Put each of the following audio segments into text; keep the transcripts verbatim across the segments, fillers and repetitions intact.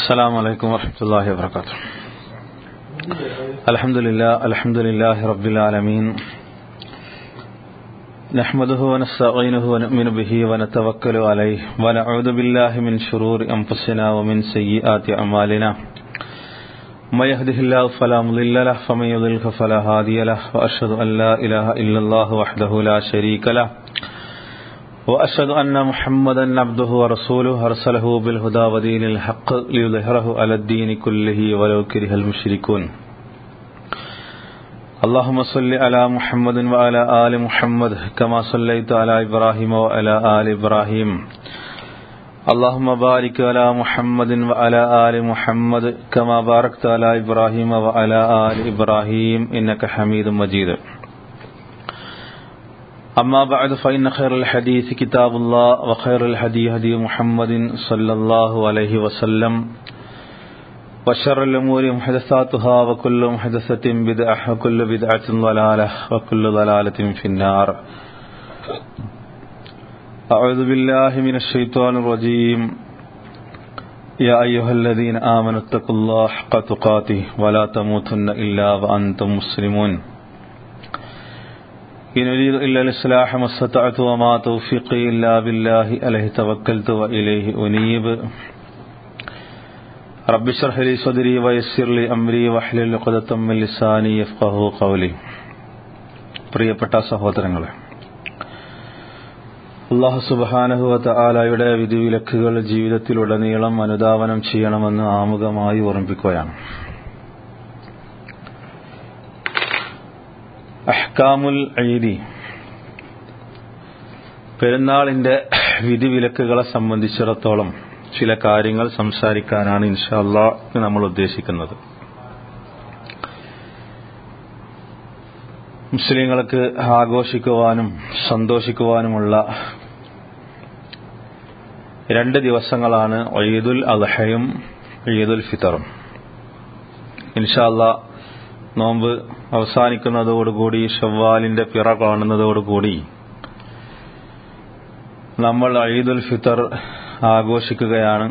السلام عليكم ورحمة الله وبركاته. الحمد لله الحمد لله رب العالمين، نحمده ونستعينه ونؤمن به ونتوكل عليه ونعوذ بالله من شرور أنفسنا ومن سيئات أعمالنا. من يهده الله فلا مضل له ومن يضلل فلا هادي له، وأشهد أن لا إله إلا الله وحده لا شريك له، وأشهد أن محمدا عبده ورسوله أرسله بالهدى ودين الحق ليظهره على الدين كله ولو كره المشركون. اللهم صل على محمد وعلى آل محمد كما صليت على إبراهيم وعلى آل إبراهيم. اللهم بارك على محمد وعلى آل محمد كما باركت على إبراهيم وعلى آل إبراهيم إنك حميد مجيد. أما بعد، فإن خير الحديث كتاب الله، وخير الهدي هدي محمد صلى الله عليه وسلم، وشر الأمور محدثاتها، وكل محدثة بدعة، وكل بدعة ضلالة، وكل ضلالة في النار. أعوذ بالله من الشيطان الرجيم. يا أيها الذين آمنوا اتقوا الله حق تقاته ولا تموتن إلا وأنتم مسلمون. إن أريد إلا الإصلاح ما استطعت وما توفيقي إلا بالله عليه توكلت وإليه أنيب. رب اشرح لي صدري ويسر لي أمري واحلل عقدة من لساني يفقهوا قولي. പ്രിയപ്പെട്ട സഹോദരങ്ങളെ, അല്ലാഹു സുബ്ഹാനഹു വ തആലയുടെ വിധിവിലക്കുകൾ ജീവിതത്തിലുടനീളം അനുധാവനം ചെയ്യണമെന്ന് ആമുഖമായി ഓർമ്മിപ്പിക്കുകയാണ്. അഹ്കാമുൽ ഈദി, പെരുന്നാളിന്റെ വിധിവിലക്കുകളെ സംബന്ധിച്ചിടത്തോളം ചില കാര്യങ്ങൾ സംസാരിക്കാനാണ് ഇൻഷാ അല്ലാഹ് നമ്മൾ ഉദ്ദേശിക്കുന്നത്. മുസ്ലിങ്ങൾക്ക് ആഘോഷിക്കുവാനും സന്തോഷിക്കുവാനുമുള്ള രണ്ട് ദിവസങ്ങളാണ് ഈദുൽ അദ്ഹയും ഈദുൽ ഫിത്തറും. ഇൻഷാ അല്ലാഹ് നോമ്പ് അവസാനിക്കുന്നതോടുകൂടി, ഷവ്വാലിന്റെ പിറ കാണുന്നതോടുകൂടി നമ്മൾ ഈദുൽ ഫിത്തർ ആഘോഷിക്കുകയാണ്.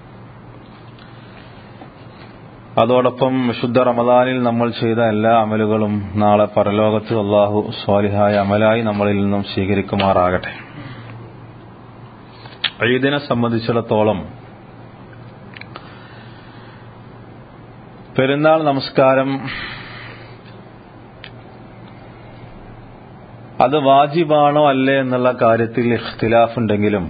അതോടൊപ്പം വിശുദ്ധ റമദാനിൽ നമ്മൾ ചെയ്ത എല്ലാ അമലുകളും നാളെ പരലോകത്ത് അല്ലാഹു സ്വാലിഹായ അമലായി നമ്മളിൽ നിന്നും സ്വീകരിക്കുമാറാകട്ടെ. ഈദിനെ സംബന്ധിച്ചിടത്തോളം പെരുന്നാൾ നമസ്കാരം അത് വാജിബാണോ അല്ലേ എന്നുള്ള കാര്യത്തിൽ ഇഖ്തിലാഫ് ഉണ്ടെങ്കിലും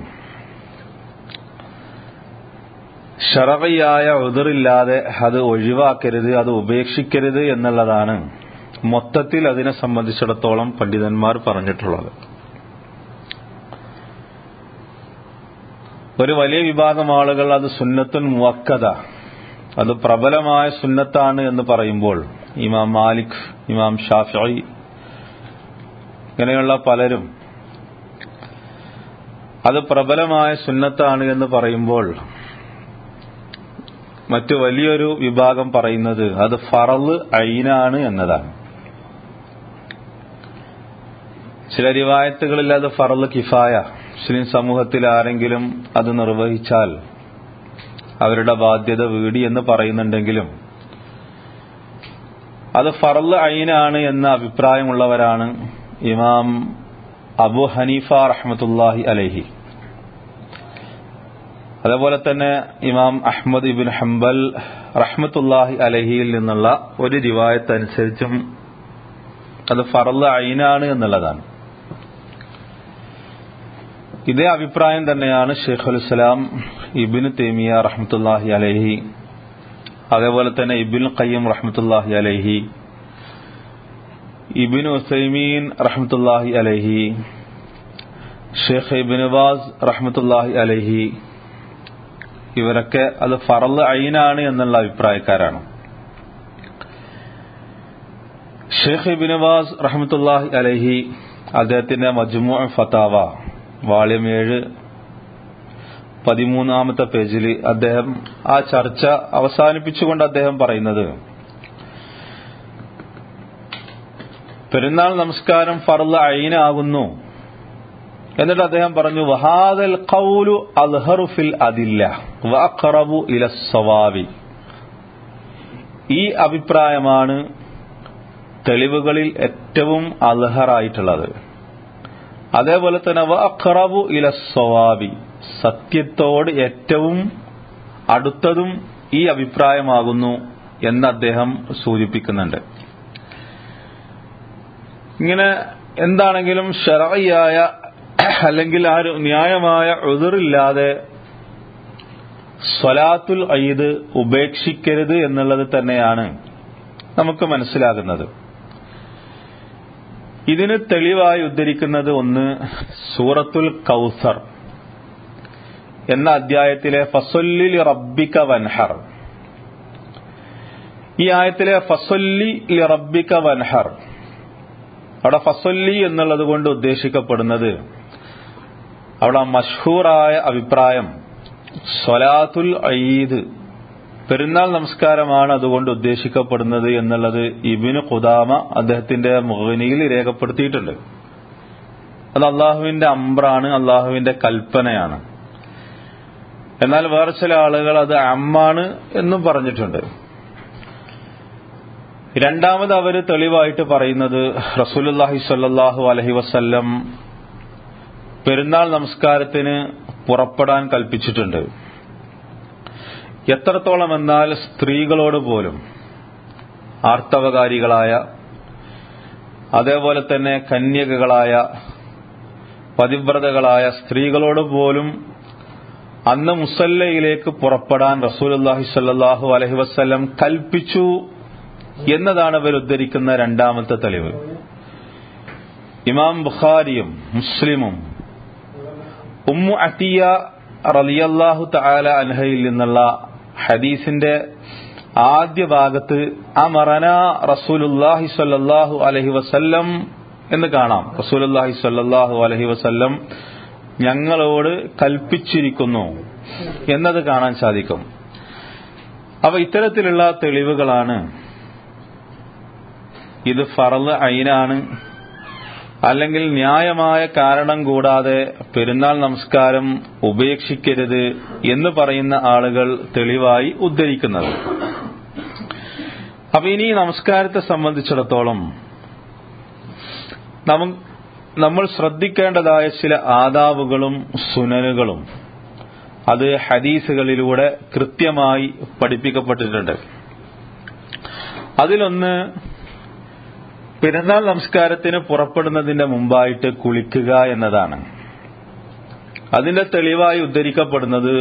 ശറഈയായ ഉദ്റില്ലാതെ അത് ഒഴിവാക്കരുത്, അത് ഉപേക്ഷിക്കരുത് എന്നുള്ളതാണ് മൊത്തത്തിൽ അതിനെ സംബന്ധിച്ചിടത്തോളം പണ്ഡിതന്മാർ പറഞ്ഞിട്ടുള്ളത്. ഒരു വലിയ വിഭാഗം ആളുകൾ അത് സുന്നത്തുൻ മുഅക്കദ, അത് പ്രബലമായ സുന്നത്താണ് എന്ന് പറയുമ്പോൾ ഇമാം മാലിക്, ഇമാം ഷാഫിഈ ഇങ്ങനെയുള്ള പലരും അത് പ്രബലമായ സുന്നത്താണ് എന്ന് പറയുമ്പോൾ മറ്റു വലിയൊരു വിഭാഗം പറയുന്നത് അത് ഫറള് ഐനാണ് എന്നതാണ്. ചില റിവായത്തുകളിൽ അത് ഫറള് കിഫായ, മുസ്ലിം സമൂഹത്തിൽ ആരെങ്കിലും അത് നിർവഹിച്ചാൽ അവരുടെ ബാധ്യത വീടി എന്ന് പറയുന്നുണ്ടെങ്കിലും അത് ഫറള് ഐനാണ് എന്ന അഭിപ്രായമുള്ളവരാണ് ഇമാം അബു ഹനീഫ റഹ്മത്തുള്ളാഹി അലൈഹി, അതേപോലെ തന്നെ ഇമാം അഹ്മദ് ഇബ്ൻ ഹംബൽ റഹ്മത്തുള്ളാഹി അലൈഹിയിൽ നിന്നുള്ള ഒരു റിവായത്ത് അനുസരിച്ചും അത് ഫറള് ഐനാണ് എന്നുള്ളതാണ്. ഇതേ അഭിപ്രായം തന്നെയാണ് ശൈഖുൽ ഇസ്ലാം ഇബ്നു തൈമിയ റഹ്മത്തുള്ളാഹി അലൈഹി, അതേപോലെ തന്നെ ഇബ്നുൽ ഖയ്യിം റഹ്മത്തുള്ളാഹി അലൈഹി, ഇബ്നു ഉസൈമീൻ റഹ്മത്തുള്ളാഹി അലൈഹി, ഷെയ്ഖ് ഇബ്നു ബാസ് റഹ്മത്തുള്ളാഹി അലൈഹി, ഇവരൊക്കെ അത് ഫറള് ഐനാണ് എന്നുള്ള അഭിപ്രായക്കാരാണ്. ഷെയ്ഖ് ഇബ്നു ബാസ് റഹ്മത്തുള്ളാഹി അലൈഹി അദ്ദേഹത്തിന്റെ മജ്മൂ' ഫതാവ വാള്യം ഏഴ് പതിമൂന്നാമത്തെ പേജിൽ അദ്ദേഹം ആ ചർച്ച അവസാനിപ്പിച്ചുകൊണ്ട് അദ്ദേഹം പറയുന്നത്, പെരുന്നാൾ നമസ്കാരം ഫർള് ഐനാകുന്നു എന്നിട്ട് അദ്ദേഹം പറഞ്ഞു വഹാദൽ ഖൗലു അദ്ഹറു ഫിൽ അദില്ല വഅഖറബു ഇലസ് സവാബി. ഈ അഭിപ്രായമാണ് തെളിവുകളിൽ ഏറ്റവും അദ്ഹറായിട്ടുള്ളത്. അതേപോലെ തന്നെ വഅഖറബു ഇലസ് സവാബി, സത്യത്തോട് ഏറ്റവും അടുത്തതും ഈ അഭിപ്രായമാകുന്നു എന്ന് അദ്ദേഹം സൂചിപ്പിക്കുന്നുണ്ട്. ഇങ്ങനെ എന്താണെങ്കിലും ശർഈയായ അല്ലെങ്കിൽ ആ ന്യായമായ ഉദ്റില്ലാതെ സ്വലാത്തുൽ ഈദ് ഉപേക്ഷിക്കരുത് എന്നുള്ളത് തന്നെയാണ് നമുക്ക് മനസ്സിലാകുന്നത്. ഇതിന് തെളിവായി ഉദ്ധരിക്കുന്നത് ഒന്ന് സൂറത്തുൽ കൗസർ എന്ന അധ്യായത്തിലെ ഫസല്ലി ലിറബ്ബിക വൻഹർ. ഈ ആയത്തിലെ ഫസല്ലി ലിറബ്ബിക വൻഹർ, അവിടെ ഫസല്ലി എന്നുള്ളത് കൊണ്ട് ഉദ്ദേശിക്കപ്പെടുന്നത്, അവിടെ മഷ്ഹൂറായ അഭിപ്രായം സ്വലാത്തുൽ ഈദ് പെരുന്നാൾ നമസ്കാരമാണ് അതുകൊണ്ട് ഉദ്ദേശിക്കപ്പെടുന്നത് എന്നുള്ളത് ഇബ്നു ഖുദാമ അദ്ദേഹത്തിന്റെ മുഗ്നിയിൽ രേഖപ്പെടുത്തിയിട്ടുണ്ട്. അത് അള്ളാഹുവിന്റെ അംറാണ്, അള്ളാഹുവിന്റെ കൽപ്പനയാണ്. എന്നാൽ വേറെ ചില ആളുകൾ അത് അമ്മാണ് എന്നും പറഞ്ഞിട്ടുണ്ട്. രണ്ടാമത് അവര് തെളിവായിട്ട് പറയുന്നത് റസൂലുള്ളാഹി സ്വല്ലല്ലാഹു അലൈഹി വസല്ലം പെരുന്നാൾ നമസ്കാരത്തിന് പുറപ്പെടാൻ കൽപ്പിച്ചിട്ടുണ്ട്. എത്രത്തോളം എന്നാൽ സ്ത്രീകളോട് പോലും, ആർത്തവകാരികളായ അതേപോലെ തന്നെ കന്യകകളായ പതിവ്രതകളായ സ്ത്രീകളോട് പോലും അന്ന് മുസല്ലയിലേക്ക് പുറപ്പെടാൻ റസൂലുള്ളാഹി സ്വല്ലല്ലാഹു അലൈഹി വസല്ലം കൽപ്പിച്ചു എന്നതാണ് ഇവർ ഉദ്ധരിക്കുന്ന രണ്ടാമത്തെ തെളിവ്. ഇമാം ബുഖാരിയും മുസ്ലിമും ഉമ്മു അത്തിയ റളിയല്ലാഹു തആല അൻഹയിൽ നിന്നുള്ള ഹദീസിന്റെ ആദ്യ ഭാഗത്ത് അമറന റസൂലുള്ളാഹി സ്വല്ലല്ലാഹു അലൈഹി വസല്ലം എന്ന് കാണാം. റസൂലുള്ളാഹി സ്വല്ലല്ലാഹു അലൈഹി വസല്ലം ഞങ്ങളോട് കൽപ്പിച്ചിരിക്കുന്നു എന്നത് കാണാൻ സാധിക്കും. അപ്പൊ ഇത്തരത്തിലുള്ള തെളിവുകളാണ് ഇത് ഫർള് ഐനാണ്, അല്ലെങ്കിൽ ന്യായമായ കാരണം കൂടാതെ പെരുന്നാൾ നമസ്കാരം ഉപേക്ഷിക്കരുത് എന്ന് പറയുന്ന ആളുകൾ തെളിവായി ഉദ്ധരിക്കുന്നത്. അപ്പൊ ഇനി നമസ്കാരത്തെ സംബന്ധിച്ചിടത്തോളം നമ്മൾ ശ്രദ്ധിക്കേണ്ടതായ ചില ആദാബുകളും സുനനുകളും അത് ഹദീസുകളിലൂടെ കൃത്യമായി പഠിപ്പിക്കപ്പെട്ടിട്ടുണ്ട്. അതിലൊന്ന് പെരുന്നാൾ നമസ്കാരത്തിന് പുറപ്പെടുന്നതിന്റെ മുമ്പായിട്ട് കുളിക്കുക എന്നതാണ്. അതിന്റെ തെളിവായി ഉദ്ധരിക്കപ്പെടുന്നത്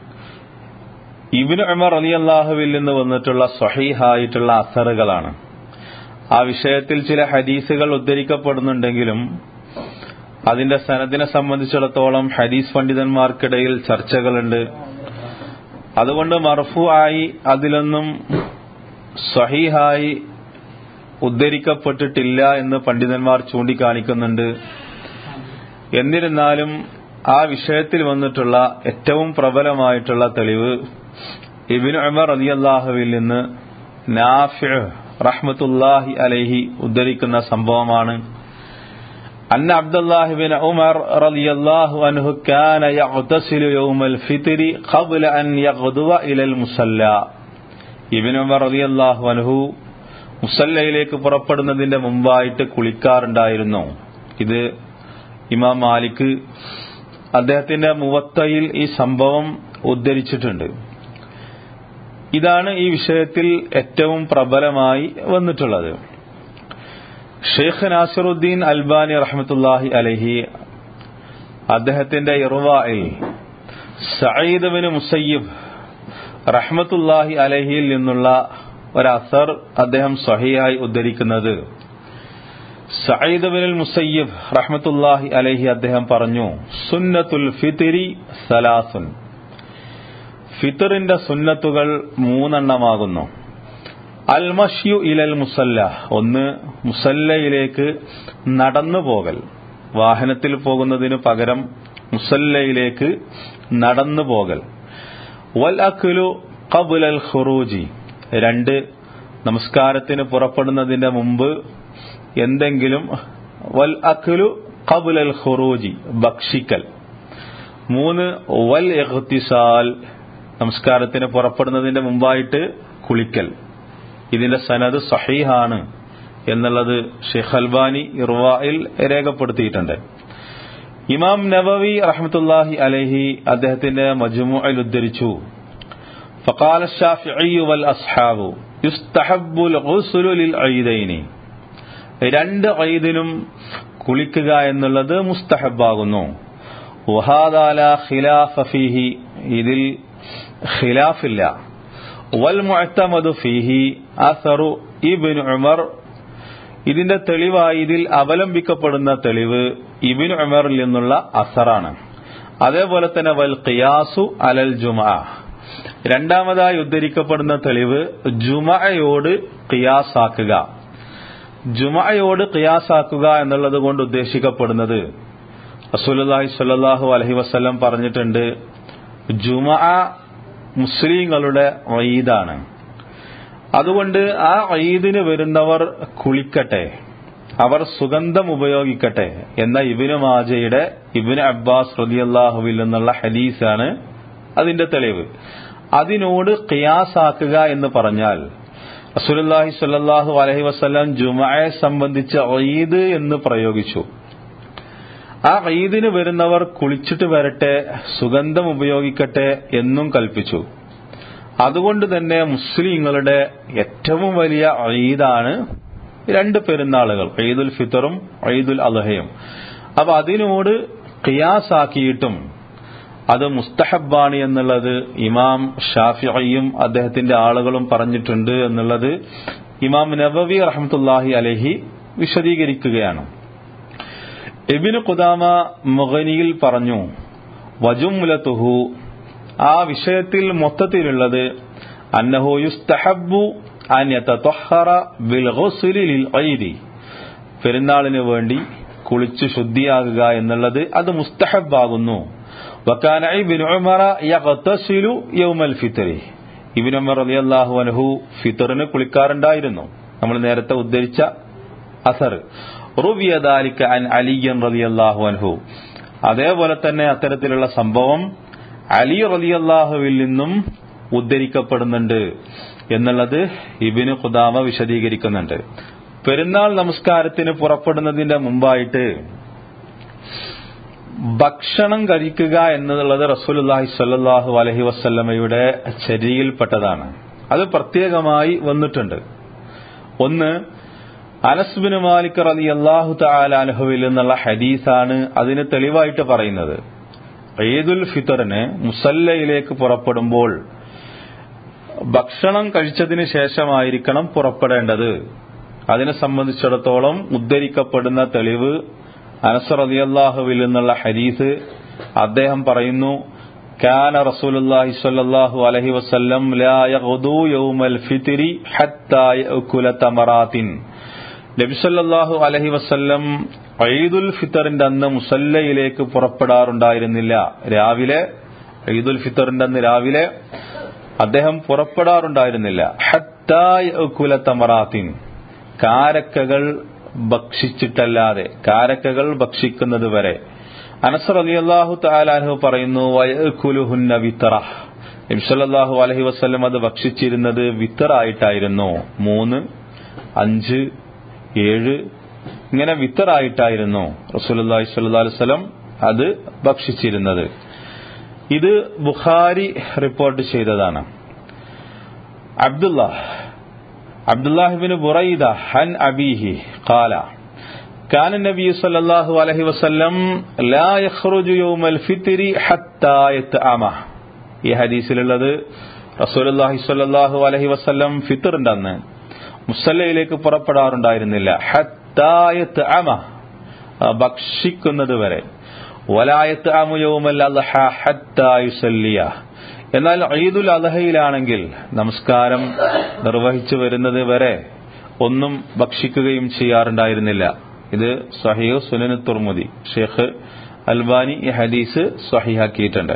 ഇബ്നു ഉമർ റളിയല്ലാഹുവിൽ നിന്ന് വന്നിട്ടുള്ള സ്വഹീഹായിട്ടുള്ള അസറുകളാണ്. ആ വിഷയത്തിൽ ചില ഹദീസുകൾ ഉദ്ധരിക്കപ്പെടുന്നുണ്ടെങ്കിലും അതിന്റെ സനദിനെ സംബന്ധിച്ചിടത്തോളം ഹദീസ് പണ്ഡിതന്മാർക്കിടയിൽ ചർച്ചകളുണ്ട്. അതുകൊണ്ട് മർഫു ആയി അതിലൊന്നും സ്വഹീഹായി ഉദ്ധരിക്കപ്പെട്ടിട്ടില്ല എന്ന് പണ്ഡിതന്മാർ ചൂണ്ടിക്കാണിക്കുന്നുണ്ട്. എന്നിരുന്നാലും ആ വിഷയത്തിൽ വന്നിട്ടുള്ള ഏറ്റവും പ്രബലമായിട്ടുള്ള തെളിവ് ഇബ്നു ഉമർ റളിയല്ലാഹുവിൽ നിന്ന് നാഫിഅ് റഹ്മത്തുള്ളാഹി അലൈഹി ഉദ്ധരിക്കുന്ന സംഭവമാണ്. അന്ന അബ്ദുല്ലാഹി ഇബ്നു ഉമർ റളിയല്ലാഹു അൻഹു കാന യഗ്തസിലു യൗമൽ ഫിത്രി ഖബ്ല അൻ യഗ്ദുവ ഇലൽ മുസല്ല. ഇബ്നു ഉമർ റളിയല്ലാഹു അൻഹു മുസല്ലയിലേക്ക് പുറപ്പെടുന്നതിന്റെ മുമ്പായിട്ട് കുളിക്കാറുണ്ടായിരുന്നു. ഇത് ഇമാം മാലിക് അദ്ദേഹത്തിന്റെ മുവത്തയിൽ ഈ സംഭവം ഉദ്ധരിച്ചിട്ടുണ്ട്. ഇതാണ് ഈ വിഷയത്തിൽ ഏറ്റവും പ്രബലമായി വന്നിട്ടുള്ളത്. ഷെയ്ഖ് നാസിറുദ്ദീൻ അൽബാനി റഹ്മത്തുള്ളാഹി അലൈഹി അദ്ദേഹത്തിന്റെ ഇർവായിൽ സഈദ് ബിൻ മുസയ്യിബ് റഹ്മത്തുള്ളാഹി അലൈഹിയിൽ നിന്നുള്ള ഒരു അസർ അദ്ദേഹം സ്വഹീഹായി ഉദ്ധരിക്കുന്നത്, സഈദ് ബിൻ മുസയ്യിബ് റഹ്മത്തുള്ളാഹി അലൈഹി അദ്ദേഹം പറഞ്ഞു, സുന്നത്തുൽ ഫിത്രി സലാസുൻ, ഫിത്റിന്റെ സുന്നത്തുകൾ മൂന്നെണ്ണമാകുന്നു. അൽ മശ്യു ഇലൽ മുസല്ല, ഒന്ന് മുസല്ലയിലേക്ക് നടന്നു പോകൽ, വാഹനത്തിൽ പോകുന്നതിനു പകരം മുസല്ലയിലേക്ക് നടന്നു പോകൽ. വൽ അക്ലു ഖബ്ലൽ ഖുറൂജി, രണ്ട് നമസ്കാരത്തിന് പുറപ്പെടുന്നതിന്റെ മുമ്പ് എന്തെങ്കിലും, വൽ അക്ലു ഖബ്ലൽ ഖുറൂജി ഭക്ഷിക്കൽ. മൂന്ന് വൽ ഇഗ്തിസാൽ നമസ്കാരത്തിന് പുറപ്പെടുന്നതിന്റെ മുമ്പായിട്ട് കുളിക്കൽ. ഇതിന്റെ സനദ് സഹീഹാണ് എന്നുള്ളത് ഷെയ്ഖ് അൽബാനി ഇർവായിൽ രേഖപ്പെടുത്തിയിട്ടുണ്ട്. ഇമാം നവവി റഹ്മത്തുള്ളാഹി അലൈഹി അദ്ദേഹത്തിന്റെ മജ്മുഅയിൽ ഉദ്ധരിച്ചു, ഫഖാല അശ്ശാഫിഈ വൽ അസ്ഹാബു യുസ്തഹബ്ബുൽ ഗുസ്ലു ലിൽ ഐദൈനി, രണ്ട് ഐദിനും കുളിക്കുക എന്നുള്ളത് മുസ്തഹബാകുന്നു. വഹാദാ ലാ ഖിലാഫ ഫീഹി, ഇതിൽ ഖിലാഫില്ല. വൽ മുഅ്തമദു ഫീഹി അസറു ഇബ്നു ഉമർ, ഇതിന്റെ തെളിവായി ഇതിൽ അവലംബിക്കപ്പെടുന്ന തെളിവ് ഇബ്നു ഉമറിൽ നിന്നുള്ള അസറാണ്. അതേപോലെ തന്നെ വൽ ഖിയാസു അലൽ ജുമുഅ, രണ്ടാമതായി ഉദ്ധരിക്കപ്പെടുന്ന തെളിവ് ജുമുഅയോട് ഖിയാസാക്കുക. ജുമുഅയോട് ഖിയാസാക്കുക എന്നുള്ളത് കൊണ്ട് ഉദ്ദേശിക്കപ്പെടുന്നത് റസൂലുള്ളാഹി സ്വല്ലല്ലാഹു അലൈഹി വസല്ലം പറഞ്ഞിട്ടുണ്ട്, ജുമുഅ മുസ്ലിങ്ങളുടെ ഈദാണ്, അതുകൊണ്ട് ആ ഈദിന് വരുന്നവർ കുളിക്കട്ടെ, അവർ സുഗന്ധം ഉപയോഗിക്കട്ടെ എന്ന ഇബ്നു മാജയുടെ ഇബ്നു അബ്ബാസ് റളിയല്ലാഹുവിൽ നിന്നുള്ള ഹദീസാണ് അതിന്റെ തെളിവ്. അതിനോട് ഖിയാസാക്കുക എന്ന് പറഞ്ഞാൽ റസൂലുള്ളാഹി സ്വല്ലല്ലാഹു അലൈഹി വസല്ലം ജുമുഅയെ സംബന്ധിച്ച് ഈദ് എന്ന് പ്രയോഗിച്ചു. ആ ഈദിന് വരുന്നവർ കുളിച്ചിട്ട് വരട്ടെ, സുഗന്ധം ഉപയോഗിക്കട്ടെ എന്നും കൽപ്പിച്ചു. അതുകൊണ്ട് തന്നെ മുസ്ലിങ്ങളുടെ ഏറ്റവും വലിയ ഈദാണ് രണ്ട് പെരുന്നാളുകൾ, ഈദുൽ ഫിത്തറും ഈദുൽ അദ്ഹയും. അപ്പൊ അതിനോട് ഖിയാസാക്കിയിട്ടും അത് മുസ്തഹബാണ് എന്നുള്ളത് ഇമാം ഷാഫിഈയും അദ്ദേഹത്തിന്റെ ആളുകളും പറഞ്ഞിട്ടുണ്ട് എന്നുള്ളത് ഇമാം നവവി റഹ്മത്തുള്ളാഹി അലൈഹി വിശദീകരിക്കുകയാണ്. ഇബ്നു ഖുദാമ മുഗ്നിയിൽ പറഞ്ഞു, വജുംലതുഹു, ആ വിഷയത്തിൽ മൊത്തത്തിലുള്ളത് അന്നഹു യുസ്തഹബ്ബു അൻ യതതഹറ ബിൽ ഗുസ്ലി ലിൽ ഈദി, പെരുന്നാളിന് വേണ്ടി കുളിച്ചു ശുദ്ധിയാകുക എന്നുള്ളത് അത് മുസ്തഹബാകുന്നു. വകാന ഇബ്നു ഉമറ യഗ്തസിലു യൗമൽ ഫിത്രി, ഇബ്നു ഉമർ റളിയല്ലാഹു അൻഹു ഫിത്റിന് കുളിക്കാറുണ്ടായിരുന്നു. നമ്മൾ നേരത്തെ ഉദ്ധരിച്ച അസർ. റുവിയ ദാലിക അൻ അലി റളിയല്ലാഹു അൻഹു, അതേപോലെ തന്നെ അത്തരത്തിലുള്ള സംഭവം അലി റളിയല്ലാഹുവിൽ നിന്നും ഉദ്ധരിക്കപ്പെടുന്നുണ്ട് എന്നുള്ളത് ഇബ്നു ഖുദാമ വിശദീകരിക്കുന്നുണ്ട്. പെരുന്നാൾ നമസ്കാരത്തിന് പുറപ്പെടുന്നതിന്റെ മുമ്പായിട്ട് ഭക്ഷണം കഴിക്കുക എന്നുള്ളത് റസൂലുള്ളാഹി സ്വല്ലല്ലാഹു അലൈഹി വസല്ലമയുടെ ചര്യയിൽപ്പെട്ടതാണ്. അത് പ്രത്യേകമായി വന്നിട്ടുണ്ട്. ഒന്ന്, അനസ് ബിൻ മാലിക് റളിയല്ലാഹു തആല അൻഹുവിൽ നിന്നുള്ള ഹദീസാണ് അതിന് തെളിവായിട്ട് പറയുന്നത്. ഈദുൽ ഫിത്തറിന് മുസല്ലയിലേക്ക് പുറപ്പെടുമ്പോൾ ഭക്ഷണം കഴിച്ചതിന് ശേഷമായിരിക്കണം പുറപ്പെടേണ്ടത്. അതിനെ സംബന്ധിച്ചിടത്തോളം ഉദ്ധരിക്കപ്പെടുന്ന തെളിവ് അനസ് റളിയല്ലാഹുവിൽ നിന്നുള്ള ഹദീസ്. അദ്ദേഹം പറയുന്നു, കാന റസൂലുള്ളാഹി സ്വല്ലല്ലാഹു അലൈഹി വസല്ലം ലാ യഗ്ദു യൗമൽ ഫിത്രി ഹത്താ യഅകുല തമറാത്തിൻ, നബി സല്ലല്ലാഹു അലൈഹി വസല്ലം ഈദുൽ ഫിത്തറിന്റെ അന്ന് മുസല്ലയിലേക്ക് പുറപ്പെടാറുണ്ടായിരുന്നില്ല. രാവിലെ ഈദുൽ ഫിത്തറിന്റെ അന്ന് രാവിലെ അദ്ദേഹം പുറപ്പെടാറുണ്ടായിരുന്നില്ല. ഹത്താ യഅകുല തമറാത്തിൻ, കാരക്കകൾ ഭക്ഷിച്ചിട്ടല്ലാതെ, കാരക്കകൾ ഭക്ഷിക്കുന്നത് വരെ. അനസ് റളിയല്ലാഹു തആല അൻഹു പറയുന്നു, വയഅകുലുഹുന്ന വിത്ര, നബി സല്ലല്ലാഹു അലൈഹി വസല്ലം അത് ഭക്ഷിച്ചിരുന്നത് വിത്തറായിട്ടായിരുന്നു. മൂന്ന്, അഞ്ച്, ഏഴ്, ഇങ്ങനെ വിത്തറായിട്ടായിരുന്നു റസൂലുള്ളാഹി സ്വല്ലല്ലാഹു അലൈഹി വസല്ലം അത് ഭക്ഷിച്ചിരുന്നത്. ഇത് ബുഖാരി റിപ്പോർട്ട് ചെയ്തതാണ്. അബ്ദുല്ലാഹ് അബ്ദുല്ലാഹ് ഇബ്നു ബുറൈദ അൻ അബീഹി ഖാല കാന നബി സല്ലല്ലാഹു അലൈഹി വസല്ലം ലാ യഖ്റുജു യൗമൽ ഫിത്രി ഹത്താ യതഅമ. ഈ ഹദീസിലുള്ളത് റസൂലുള്ളാഹി സ്വല്ലല്ലാഹു അലൈഹി വസല്ലം ഫിത്റിന്റെ അന്ന് മുസല്ലയിലേക്ക് പുറപ്പെടാറുണ്ടായിരുന്നില്ല. ഹത്താ യതഅമ, ഭക്ഷിക്കുന്നത് വരെ. വലാ യതഅമു യൗമൽ അദ്ഹ ഹത്താ യുസല്ലിയ, എന്നാൽ ഈദുൽ അദ്ഹയിലാണെങ്കിൽ നമസ്കാരം നിർവഹിച്ചു വരുന്നത് വരെ ഒന്നും ഭക്ഷിക്കുകയും ചെയ്യാറുണ്ടായിരുന്നില്ല. ഇത് സഹീഹ് സുനൻ തുർമുദി, ഷെയ്ഖ് അൽബാനി ഈ ഹദീസ് സ്വഹീഹാക്കിയിട്ടുണ്ട്.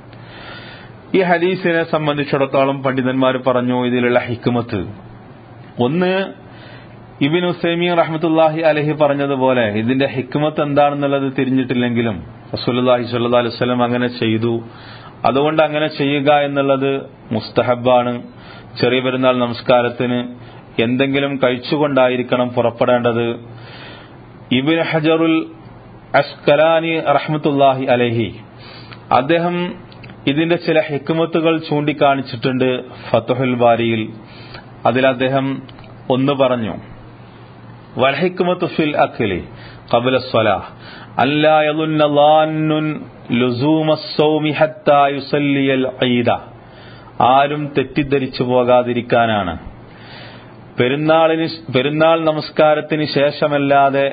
ഈ ഹദീസിനെ സംബന്ധിച്ചിടത്തോളം പണ്ഡിതന്മാർ പറഞ്ഞു ഇതിലുള്ള ഹിക്മത്ത്. ഒന്ന്, ഇബ്നു ഉസൈമീൻ റഹ്മത്തുള്ളാഹി അലൈഹി പറഞ്ഞതുപോലെ ഇതിന്റെ ഹിക്മത്ത് എന്താണെന്നുള്ളത് തിരിഞ്ഞിട്ടില്ലെങ്കിലും റസൂലുള്ളാഹി സ്വല്ലല്ലാഹു അലൈഹി വസല്ലം അങ്ങനെ ചെയ്തു. അതുകൊണ്ട് അങ്ങനെ ചെയ്യുക എന്നുള്ളത് മുസ്തഹബാണ്. ചെറിയ പെരുന്നാൾ നമസ്കാരത്തിന് എന്തെങ്കിലും കഴിച്ചുകൊണ്ടായിരിക്കണം പുറപ്പെടേണ്ടത്. ഇബ്നു ഹജറുൽ അസ്കലാനി റഹ്മത്തുള്ളാഹി അലൈഹി അദ്ദേഹം ഇതിന്റെ ചില ഹിക്മത്തുകൾ ചൂണ്ടിക്കാണിച്ചിട്ടുണ്ട് ഫത്ഹുൽ ബാരിയിൽ. അതിൽ അദ്ദേഹം ഒന്ന് പറഞ്ഞു, വൽ ഹിക്മത്തു ഫിൽ അക്ലി ഖബ്ല സ്വലാഹ് അല്ലാ യളുന്ന ളാന്നുൻ ലുസൂമ സ്സൗമി ഹത്താ യുസല്ലിയൽ ഈദ. ആരും തെറ്റിദ്ധരിച്ചു പോകാതിരിക്കാനാണ് പെരുന്നാളിന് പെരുന്നാൾ നമസ്കാരത്തിന് ശേഷമല്ലാതെ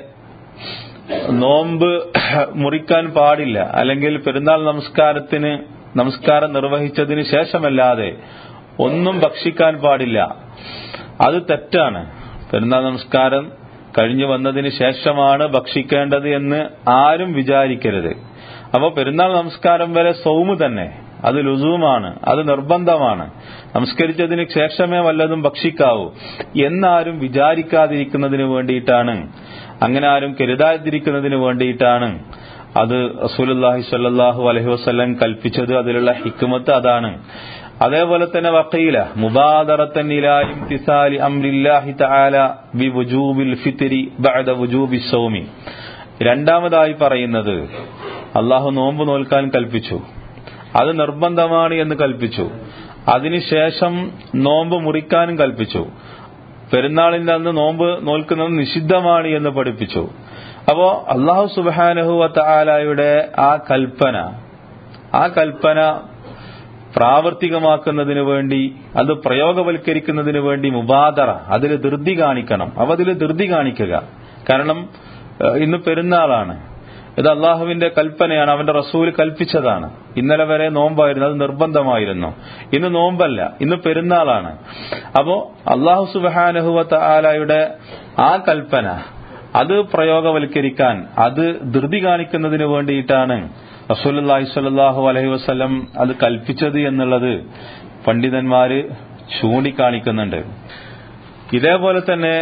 നോമ്പ് മുറിക്കാൻ പാടില്ല, അല്ലെങ്കിൽ പെരുന്നാൾ നമസ്കാരത്തിന് നമസ്കാരം നിർവഹിച്ചതിന് ശേഷമല്ലാതെ ഒന്നും ഭക്ഷിക്കാൻ പാടില്ല. അത് തെറ്റാണ്. പെരുന്നാൾ നമസ്കാരം കഴിഞ്ഞു വന്നതിന് ശേഷമാണ് ഭക്ഷിക്കേണ്ടത് എന്ന് ആരും വിചാരിക്കരുത്. അപ്പോൾ പെരുന്നാൾ നമസ്കാരം വരെ സൗമ് തന്നെ, അത് ലുസൂമാണ്, അത് നിർബന്ധമാണ്. നമസ്കരിച്ചതിന് ശേഷമേ വല്ലതും ഭക്ഷിക്കാവൂ എന്നാരും വിചാരിക്കാതിരിക്കുന്നതിന് വേണ്ടിയിട്ടാണ്, അങ്ങനെ ആരും കരുതാതിരിക്കുന്നതിന് വേണ്ടിയിട്ടാണ് അത് റസൂലുള്ളാഹി സ്വല്ലല്ലാഹു അലൈഹി വസല്ലം കൽപ്പിച്ചത്. അതിലുള്ള ഹിക്മത്ത് അതാണ്. അതേപോലെ തന്നെ വഖീല മുബാദറത്തൻ ഇലാ ഇംതിസാലി അംരില്ലാഹി തആല ബിവുജൂബിൽ ഫിത്രി ബഅദ വുജൂബിസ് സൗമി. രണ്ടാമതായി പറയുന്നത്, അല്ലാഹു നോമ്പ് നോൽക്കാൻ കൽപ്പിച്ചു, അത് നിർബന്ധമാണ് എന്ന് കൽപ്പിച്ചു. അതിനുശേഷം നോമ്പ് മുറിക്കാനും കൽപ്പിച്ചു. പെരുന്നാളിന്റെ അന്ന് നോമ്പ് നോൽക്കുന്നത് നിഷിദ്ധമാണ് എന്ന് പഠിപ്പിച്ചു. അപ്പോ അല്ലാഹു സുബ്ഹാനഹു വ തആലയുടെ ആ കൽപ്പന ആ കൽപ്പന പ്രാവർത്തികമാക്കുന്നതിന് വേണ്ടി, അത് പ്രയോഗവൽക്കരിക്കുന്നതിന് വേണ്ടി മുബാദറ, അതിൽ ധൃതി കാണിക്കണം. അപ്പൊ അതിൽ ധൃതി കാണിക്കുക. കാരണം ഇന്ന് പെരുന്നാളാണ്, ഇത് അള്ളാഹുവിന്റെ കൽപ്പനയാണ്, അവന്റെ റസൂൽ കൽപ്പിച്ചതാണ്. ഇന്നലെ വരെ നോമ്പായിരുന്നു, അത് നിർബന്ധമായിരുന്നു. ഇന്ന് നോമ്പല്ല, ഇന്ന് പെരുന്നാളാണ്. അപ്പോ അള്ളാഹു സുബ്ഹാനഹു വ തആലയുടെ ആ കൽപ്പന അത് പ്രയോഗവൽക്കരിക്കാൻ, അത് ധൃതി കാണിക്കുന്നതിന് വേണ്ടിയിട്ടാണ് റസൂലുള്ളാഹി സ്വല്ലല്ലാഹു അലൈഹി വസല്ലം അത് കൽപ്പിച്ചത് എന്നുള്ളത് പണ്ഡിതന്മാര് ചൂണ്ടിക്കാണിക്കുന്നുണ്ട്. ഇതേപോലെ തന്നെ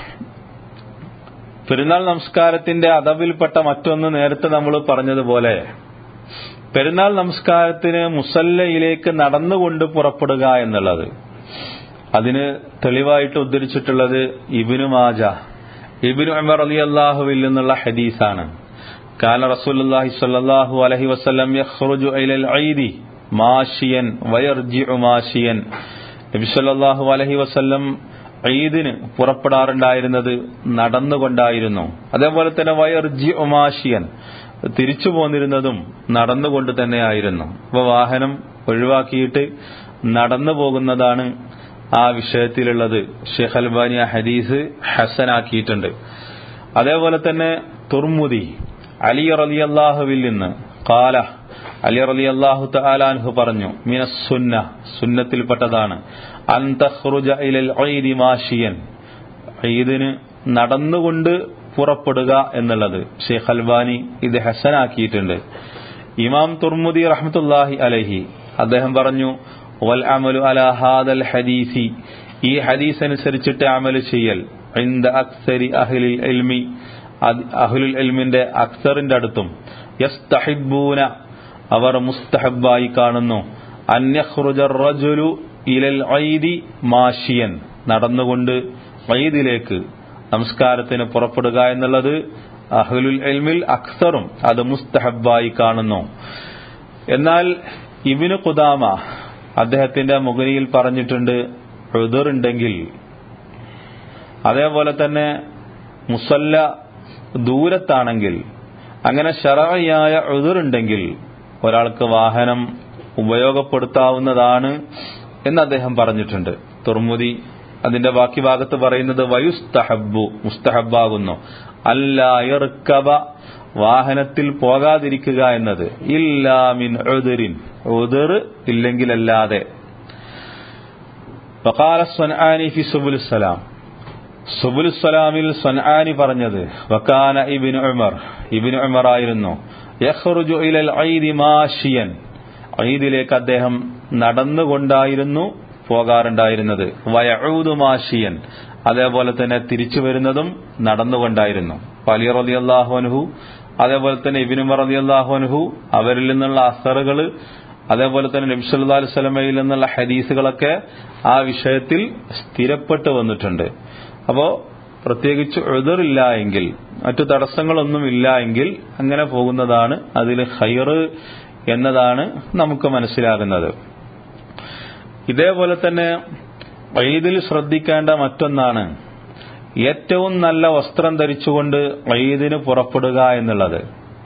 പെരുന്നാൾ നമസ്കാരത്തിന്റെ അദബിൽപ്പെട്ട മറ്റൊന്ന് നേരത്തെ നമ്മൾ പറഞ്ഞതുപോലെ, പെരുന്നാൾ നമസ്കാരത്തിന് മുസല്ലയിലേക്ക് നടന്നുകൊണ്ട് പുറപ്പെടുക എന്നുള്ളത്, അതിന് തെളിവായിട്ട് ഉദ്ധരിച്ചിട്ടുള്ളത് ഇബ്നു മാജ ഇബ്നു ഉമർ റളിയല്ലാഹുവിൽ നിന്നുള്ള ഹദീസാണ്. കാന റസൂലുള്ളാഹി സ്വല്ലല്ലാഹു അലൈഹി വസല്ലം യഖ്റുജു ഇലൽ ഈദി മാശിയൻ വയർജിഉ മാശിയൻ. നബി സ്വല്ലല്ലാഹു അലൈഹി വസല്ലം ഈദിന് പുറപ്പെടാറുണ്ടായിരുന്നത് നടന്നുകൊണ്ടായിരുന്നു. അതേപോലെ തന്നെ വയർജിഉ മാശിയൻ, തിരിച്ചു പോന്നിരുന്നതും നടന്നുകൊണ്ട് തന്നെയായിരുന്നു. അപ്പോൾ വാഹനം ഒഴിവാക്കിയിട്ട് നടന്നു പോകുന്നതാണ് ആ വിഷയത്തിലുള്ളത്. ഷെയ്ഖ് അൽബാനി ആ ഹദീസ് ഹസനാക്കിയിട്ടുണ്ട്. അതേപോലെ തന്നെ തുർമുദി അലി റളിയല്ലാഹുവിൽ നിന്ന് ഖാല, അലി റളിയല്ലാഹു തആല അൻഹു പറഞ്ഞു, മിനസ് സുന്ന, സുന്നത്തിൽപ്പെട്ടതാണ്, അൻ തഖ്റുജ ഇലൽ ഈദി മാശിയൻ, ഈദിന് നടന്നുകൊണ്ട് പുറപ്പെടുക എന്നുള്ളത്. ഷെയ്ഖ് അൽബാനി ഇത് ഹസനാക്കിയിട്ടുണ്ട്. ഇമാം തുർമുദി റഹ്മത്തുള്ളാഹി അലൈഹി അദ്ദേഹം പറഞ്ഞു, വൽ അമലു അലാ ഹാദൽ ഹദീസി, ഈ ഹദീസ് അനുസരിച്ചിട്ട് അമൽ ചെയ്യൽ, ഇൻദ അക്സരി അഹ്ലിൽ ഇൽമി, അഹ്ലുൽ ഇൽമിന്റെ അക്സറിന്റെ അടുത്തും, യസ്തഹിബ്ബൂന, അവർ മുസ്തഹബായി കാണുന്നു, അൻ യഖ്റുജ റജുലു ഇലൽ ഈദി മാശിയൻ, നടന്നുകൊണ്ട് ഈദിലേക്ക് നമസ്കാരത്തിന് പുറപ്പെടുക എന്നുള്ളത് അഹ്ലുൽ ഇൽമിൽ അക്സറും അത് മുസ്തഹബായി കാണുന്നു. എന്നാൽ ഇബ്നു ഖുദാമ അദ്ദേഹത്തിന്റെ മുഗ്നിയിൽ പറഞ്ഞിട്ടുണ്ട്, ഉദുർ ഉണ്ടെങ്കിൽ, അതേപോലെ തന്നെ മുസല്ല ദൂരത്താണെങ്കിൽ, അങ്ങനെ ശറഈയായ ഉദുർ ഉണ്ടെങ്കിൽ ഒരാൾക്ക് വാഹനം ഉപയോഗപ്പെടുത്താവുന്നതാണ് എന്ന് അദ്ദേഹം പറഞ്ഞിട്ടുണ്ട്. തുർമുദി അതിന്റെ ബാക്കി ഭാഗത്ത് പറയുന്നത് വയുസ്തഹബ്ബു, മുസ്തഹബാകുന്നു, അല്ലാ യർകബ, വാഹനത്തിൽ പോകാതിരിക്കുക എന്നത്, ഇല്ലാ മിൻ ഉദുരിൻ, ഉദുർ ഇല്ലെങ്കിലല്ലാതെ. വഖാല സ്വൻആനി ഫി സുബുലുസ് സലാം, സുബുലുസ് സലാമിൽ സ്വൻആനി പറഞ്ഞത്, വകാന ഇബ്നു ഉമർ, ഇബ്നു ഉമർ ആയിരുന്നു, യഖ്റുജു ഇലൽ ഈദി മാശിയൻ, ഈദിലേക്ക് അദ്ദേഹം നടന്നുകൊണ്ടായിരുന്നു പോകാറുണ്ടായിരുന്നത്. വയഊദു മാഷിയൻ, അതേപോലെ തന്നെ തിരിച്ചു വരുന്നതും നടന്നുകൊണ്ടായിരുന്നു. അലി റളിയല്ലാഹു അൻഹു അതേപോലെ തന്നെ ഇബ്നു ഉമർ റളിയല്ലാഹു അൻഹു അവരിൽ നിന്നുള്ള അസറുകൾ, അതേപോലെ തന്നെ നബി സല്ലല്ലാഹു അലൈഹി വസല്ലമയിൽ നിന്നുള്ള ഹദീസുകളൊക്കെ ആ വിഷയത്തിൽ സ്ഥിരപ്പെട്ടു വന്നിട്ടുണ്ട്. അപ്പോ പ്രത്യേകിച്ച് ഉദറില്ല എങ്കിൽ, മറ്റു തടസ്സങ്ങളൊന്നും ഇല്ല എങ്കിൽ അങ്ങനെ പോകുന്നതാണ് അതിൽ ഖൈറ് എന്നതാണ് നമുക്ക് മനസ്സിലാകുന്നത്. ഇതേപോലെ തന്നെ ഈദിൽ ശ്രദ്ധിക്കേണ്ട മറ്റൊന്നാണ് ഏറ്റവും നല്ല വസ്ത്രം ധരിച്ചുകൊണ്ട് ഈദിന് പുറപ്പെടുക എന്നുള്ളത്.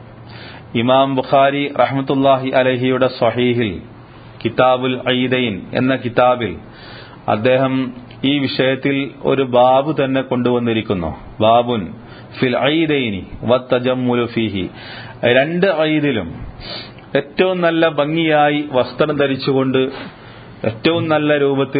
ഇമാം ബുഖാരി റഹ്മത്തുള്ളാഹി അലൈഹിയുടെ സ്വഹീഹിൽ കിതാബുൽ ഈദൈൻ എന്ന കിതാബിൽ അദ്ദേഹം ഈ വിഷയത്തിൽ ഒരു ബാബു തന്നെ കൊണ്ടുവന്നിരിക്കുന്നു. ബാബുൻ ഫിൽ ഈദൈനി വത്തജമ്മുലു ഫീഹി, രണ്ട് ഈദിലും ഏറ്റവും നല്ല ഭംഗിയായി വസ്ത്രം ധരിച്ചുകൊണ്ട് ഏറ്റവും നല്ല രൂപത്തിൽ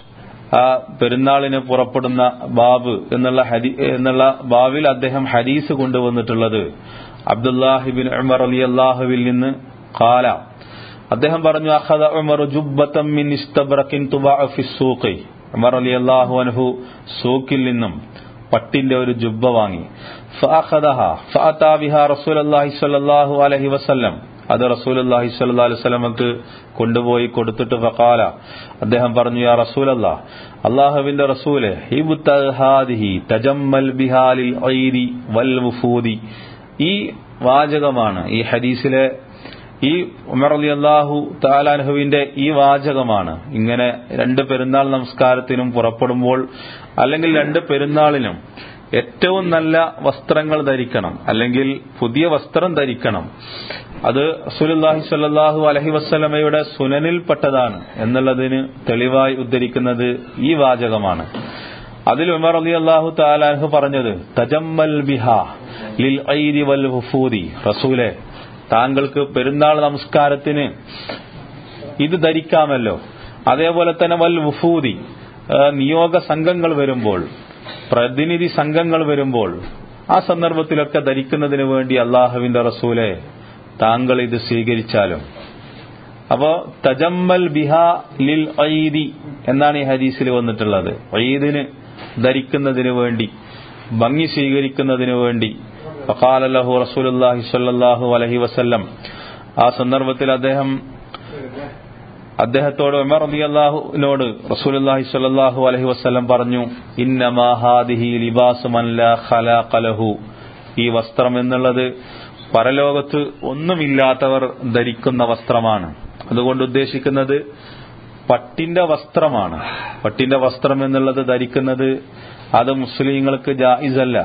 ആ പെരുന്നാളിന് പുറപ്പെടുന്ന ബാബ് എന്നുള്ള ഹദീ എന്നുള്ള ബാബിൽ അദ്ദേഹം ഹദീസ് കൊണ്ടുവന്നിട്ടുള്ളത് അബ്ദുല്ലാഹി ബിൻ ഉമർ റളിയല്ലാഹുവിൽ നിന്ന് ഖാല, അദ്ദേഹം പറഞ്ഞു, അഖദ ഉമർ ജുബ്ബതൻ മിൻ ഇസ്തബ്റഖിൻ തുബഅ ഫി സൂഖി, ഉമർ റളിയല്ലാഹു അൻഹു സൂഖിൽ നിന്നും പട്ടിന്റെ ഒരു ജുബ്ബ വാങ്ങി. ഫഅഖദഹ ഫഅതാ ബിഹാ റസൂലുള്ളാഹി സ്വല്ലല്ലാഹു അലൈഹി വസല്ലം, അത് റസൂലുള്ളാഹി സ്വല്ലല്ലാഹു അലൈഹി വസല്ലമക്ക് കൊണ്ടുപോയി കൊടുത്തിട്ട് ഫഖാല, അദ്ദേഹം പറഞ്ഞു, യാ റസൂലല്ലാഹ്, അല്ലാഹുവിന്റെ റസൂലേ, ഇബ്തഹാദിഹി തജമ്മൽ ബിഹാലിൽ ഈദി വൽ വുഫൂദി, ഈ വാചകമാണ് ഈ ഹദീസിലെ, ഈ ഉമർ റളിയല്ലാഹു തആല അൻഹുവിന്റെ ഈ വാചകമാണ്. ഇങ്ങനെ രണ്ട് പെരുന്നാൾ നമസ്കാരത്തിനും പുറപ്പെടുമ്പോൾ അല്ലെങ്കിൽ രണ്ട് പെരുന്നാളിനും ഏറ്റവും നല്ല വസ്ത്രങ്ങൾ ധരിക്കണം, അല്ലെങ്കിൽ പുതിയ വസ്ത്രം ധരിക്കണം. അത് റസൂലുള്ളാഹി സ്വല്ലല്ലാഹു അലൈഹി വസല്ലമയുടെ സുനനിൽപ്പെട്ടതാണ് എന്നുള്ളതിന് തെളിവായി ഉദ്ധരിക്കുന്നത് ഈ വാചകമാണ്. അതിൽ ഉമർ റളിയല്ലാഹു തആല അൻഹു പറഞ്ഞത്, തജമ്മൽ ബിഹാ ലിൽ ഈദി വൽ വുഫൂദി, റസൂലേ, താങ്കൾക്ക് പെരുന്നാൾ നമസ്കാരത്തിന് ഇത് ധരിക്കാമല്ലോ, അതേപോലെ തന്നെ വൽ വുഫൂദി, നിയോഗ സംഘങ്ങൾ വരുമ്പോൾ, പ്രതിനിധി സംഘങ്ങൾ വരുമ്പോൾ, ആ സന്ദർഭത്തിലൊക്കെ ധരിക്കുന്നതിന് വേണ്ടി അള്ളാഹുവിന്റെ റസൂലെ താങ്കൾ ഇത് സ്വീകരിച്ചാലും. അപ്പോ തജമ്മൽ ബിഹാ ലിൽ ഈദി എന്നാണ് ഈ ഹദീസിൽ വന്നിട്ടുള്ളത്. ഈദിന് ധരിക്കുന്നതിന് വേണ്ടി, ഭംഗി സ്വീകരിക്കുന്നതിന് വേണ്ടി. ഫഖാല ലഹു റസൂലുള്ളാഹി സ്വല്ലല്ലാഹു അലൈഹി വസല്ലം, ആ സന്ദർഭത്തിൽ അദ്ദേഹം അദ്ദേഹത്തോട് ഉമർ റളിയല്ലാഹുവിനോട് റസൂലുള്ളാഹി സ്വല്ലല്ലാഹു അലൈഹി വസല്ലം പറഞ്ഞു, ഇന്നമാ ഹാദിഹി ലിബാസു മൻ ലാ ഖലാഖ ലഹു, ഈ വസ്ത്രം എന്നുള്ളത് പരലോകത്ത് ഒന്നുമില്ലാത്തവർ ധരിക്കുന്ന വസ്ത്രമാണ്. അതുകൊണ്ട് ഉദ്ദേശിക്കുന്നത് പട്ടിന്റെ വസ്ത്രമാണ്. പട്ടിന്റെ വസ്ത്രം എന്നുള്ളത് ധരിക്കുന്നത് അത് മുസ്ലിങ്ങൾക്ക് ജായിസല്ല.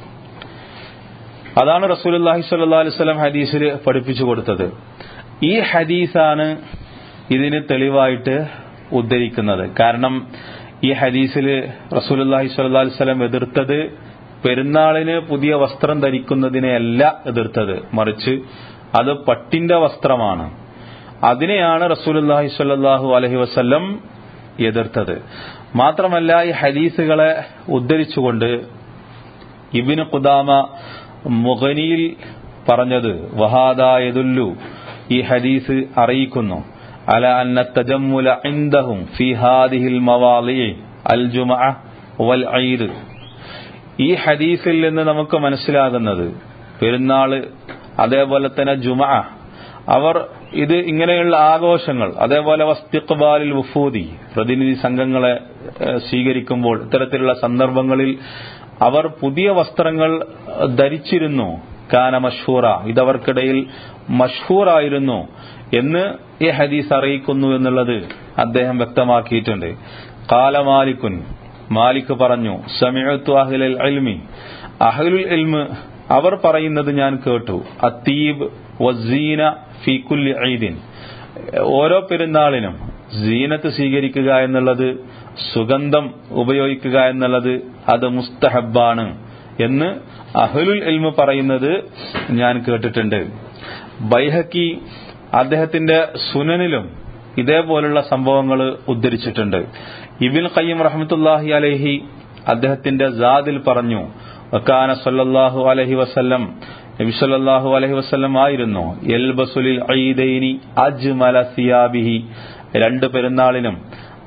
അതാണ് റസൂലുള്ളാഹി സ്വല്ലല്ലാഹു അലൈഹി വസല്ലം ഹദീസിൽ പഠിപ്പിച്ചു കൊടുത്തത്. ഈ ഹദീസാണ് ഇതിന് തെളിവായിട്ട് ഉദ്ധരിക്കുന്നത്. കാരണം ഈ ഹദീസിൽ റസൂലുള്ളാഹി സ്വല്ലല്ലാഹു അലൈഹി വസല്ലം എതിർത്തത് പെരുന്നാളിന് പുതിയ വസ്ത്രം ധരിക്കുന്നതിനെയല്ല എതിർത്തത്, മറിച്ച് അത് പട്ടിന്റെ വസ്ത്രമാണ്. അതിനെയാണ് റസൂലുള്ളാഹി സ്വല്ലല്ലാഹു അലൈഹി വസല്ലം എതിർത്തത്. മാത്രമല്ല, ഈ ഹദീസുകളെ ഉദ്ധരിച്ചുകൊണ്ട് ഇബ്നു ഖുദാമ മുഗ്നിയിൽ പറഞ്ഞത്, വഹാദാ യദുല്ലു, ഈ ഹദീസ് അറിയിക്കുന്നു, അല അന്ന തജമ്മുല ഇൻദഹും ഫീ ഹാദിഹിൽ മവാളിഇ അൽ ജുമഅ വൽ ഈദ്. ഈ ഹദീസിൽ നിന്ന് നമുക്ക് മനസ്സിലാകുന്നത് പെരുന്നാള്, അതേപോലെ തന്നെ ജുമഅ, അവർ ഇത് ഇങ്ങനെയുള്ള ആഘോഷങ്ങൾ, അതേപോലെ വസ്തിഖ്ബാലിൽ വുഫൂദി, പ്രതിനിധി സംഘങ്ങളെ സ്വീകരിക്കുമ്പോൾ ഇത്തരത്തിലുള്ള സന്ദർഭങ്ങളിൽ അവർ പുതിയ വസ്ത്രങ്ങൾ ധരിച്ചിരുന്നു. കാന മഷ്ഹൂറ, ഇതവർക്കിടയിൽ മഷ്ഹൂറായിരുന്നു എന്ന് ഈ ഹദീസ് അറിയിക്കുന്നു എന്നുള്ളത് അദ്ദേഹം വ്യക്തമാക്കിയിട്ടുണ്ട്. ഖാല മാലിക്കുൻ, മാലിക് പറഞ്ഞു, സമിഅ്തു അഹ്ലൽ ഇൽമി, അഹ്ലുൽ ഇൽമ് അവർ പറയുന്നത് ഞാൻ കേട്ടു, അത്തീബ് വസ്സീന ഫീ കുല്ലി ഈദിൻ, ഓരോ പെരുന്നാളിനും സീനത്ത് സ്വീകരിക്കുക എന്നുള്ളത്, സുഗന്ധം ഉപയോഗിക്കുക എന്നുള്ളത് അത് മുസ്തഹബാണ് എന്ന് അഹ്ലുൽ ഇൽമ് പറയുന്നത് ഞാൻ കേട്ടിട്ടുണ്ട്. ബൈഹഖി അദ്ദേഹത്തിന്റെ സുനനിലും ഇതേപോലുള്ള സംഭവങ്ങൾ ഉദ്ധരിച്ചിട്ടുണ്ട്. ഇബ്നു ഖയ്യിം റഹ്മത്തുള്ളാഹി അലൈഹി അദ്ദേഹത്തിന്റെ സാദിൽ പറഞ്ഞു, വകാന സല്ലല്ലാഹു അലൈഹി വസല്ലം, നബി സല്ലല്ലാഹു അലൈഹി വസല്ലം ആയിരുന്നു, യൽബസുലിൽ ഈദൈനി അജ്മല സിയാബിഹി, രണ്ട് പെരുന്നാളിനും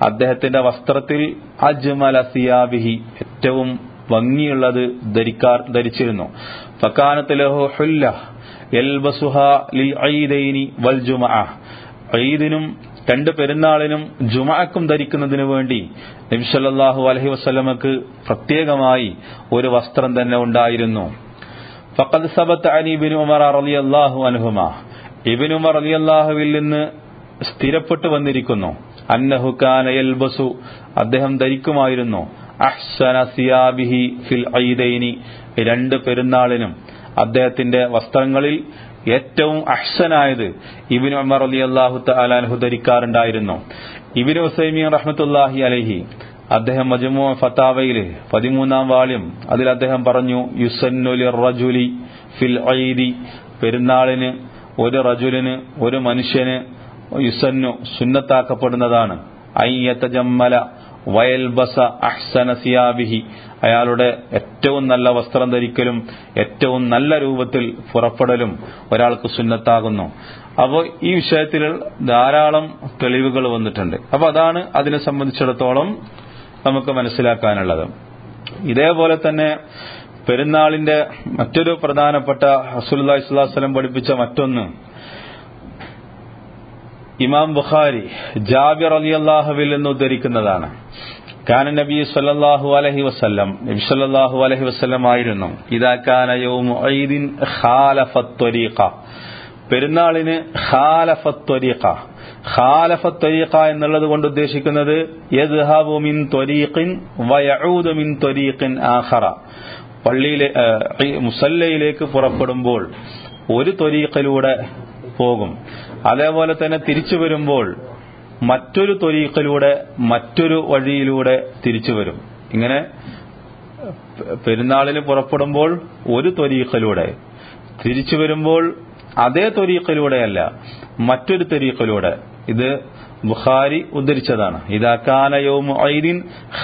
അദ്ദേഹത്തിന്റെ വസ്ത്രത്തിൽ അജ്മല സിയാബിഹി ഏറ്റവും ഭംഗിയുള്ളത് ധരിക്കാർ ധരിച്ചിരുന്നു. ഫകാനത്ത് ലഹു ഹുല്ല യൽബസുഹാ ലിൽ ഈദൈനി വൽ ജുമഅ, ഈദിനും രണ്ട് പെരുന്നാളിനും ജുമഅക്കും ധരിക്കുന്നതിനു വേണ്ടി നബി സല്ലല്ലാഹു അലൈഹി വസല്ലമക്ക് പ്രത്യേകമായി ഒരു വസ്ത്രം തന്നെ ഉണ്ടായിരുന്നു. ഫഖദ് സബത അനി ഇബ്നു ഉമർ റളിയല്ലാഹു അൻഹുമാ, ഇബ്നു ഉമർ റളിയല്ലാഹുവിൽ നിന്ന് സ്ഥിരപ്പെട്ടു വന്നിരിക്കുന്നു, അന്നഹു കാന യൽബസു, അദ്ദേഹം ധരിക്കുമായിരുന്നു, അഹ്സന സിയാബിഹി ഫിൽ ഈദൈനി, രണ്ട് പെരുന്നാളിനും അദ്ദേഹത്തിന്റെ വസ്ത്രങ്ങളിൽ ഏറ്റവും അഹ്സനായത് ഇബ്നു ഉമർ റളിയല്ലാഹു തആല അൻഹു ധരിക്കാറുണ്ടായിരുന്നു. ഇബ്നു ഉസൈമീൻ റഹ്മത്തുള്ളാഹി അലൈഹി അദ്ദേഹം മജ്മൂ ഫതാവയിലെ പതിമൂന്നാം വാള്യം അതിൽ അദ്ദേഹം പറഞ്ഞു, യുസന്നു ലിർറജുലി ഫിൽ ഈദി, പെരുന്നാളിന് ഒരു റജുലിന് ഒരു മനുഷ്യന് യുസന്നു സുന്നത്താക്കപ്പെടുന്നതാണ്, അയ്യതജമ്മല വയൽബസ അഹ്സന സിയാബിഹി, അയാളുടെ ഏറ്റവും നല്ല വസ്ത്രം ധരിക്കലും ഏറ്റവും നല്ല രൂപത്തിൽ പുറപ്പെടലും ഒരാൾക്ക് സുന്നത്താകുന്നു. അപ്പോൾ ഈ വിഷയത്തിൽ ധാരാളം തെളിവുകൾ വന്നിട്ടുണ്ട്. അപ്പൊ അതാണ് അതിനെ സംബന്ധിച്ചിടത്തോളം നമുക്ക് മനസ്സിലാക്കാനുള്ളത്. ഇതേപോലെ തന്നെ പെരുന്നാളിന്റെ മറ്റൊരു പ്രധാനപ്പെട്ട റസൂലുള്ളാഹി സ്വല്ലല്ലാഹു അലൈഹി വസല്ലം പഠിപ്പിച്ച മറ്റൊന്ന്, ഇമാം ബുഖാരി ജാബിർ റളിയല്ലാഹുവിൽ നിന്ന് ഉദ്ധരിക്കുന്നതാണ്. കാന നബി സല്ലല്ലാഹു അലൈഹി വസല്ലം, നബി സല്ലല്ലാഹു അലൈഹി വസല്ലം ആയിരുന്നു, ഇദാ കാന യൗമു ഈദിൻ ഖാലഫത് ത്വരീഖ, പെരുന്നാളിന് ഖാലഫത് ത്വരീഖ, ഖാലഫത് ത്വരീഖ എന്നുള്ളത് കൊണ്ട് ഉദ്ദേശിക്കുന്നത് യദ്ഹബു മിൻ ത്വരീഖിൻ വയഊദു മിൻ ത്വരീഖിൻ ആഖറ, പള്ളിയിലെ മുസല്ലയിലേക്ക് പുറപ്പെടുമ്പോൾ ഒരു ത്വരീഖിലൂടെ പോകും, അതേപോലെ തന്നെ തിരിച്ചു വരുമ്പോൾ മറ്റൊരു ത്വരീഖിലൂടെ മറ്റൊരു വഴിയിലൂടെ തിരിച്ചു വരും. ഇങ്ങനെ പെരുന്നാളിന് പുറപ്പെടുമ്പോൾ ഒരു ത്വരീഖിലൂടെ, തിരിച്ചു വരുമ്പോൾ അതേ ത്വരീഖിലൂടെയല്ല മറ്റൊരു ത്വരീഖിലൂടെ. ഇത് ബുഖാരി ഉദ്ധരിച്ചതാണ്. ഇദാ കാന യൗമു ഈദിൻ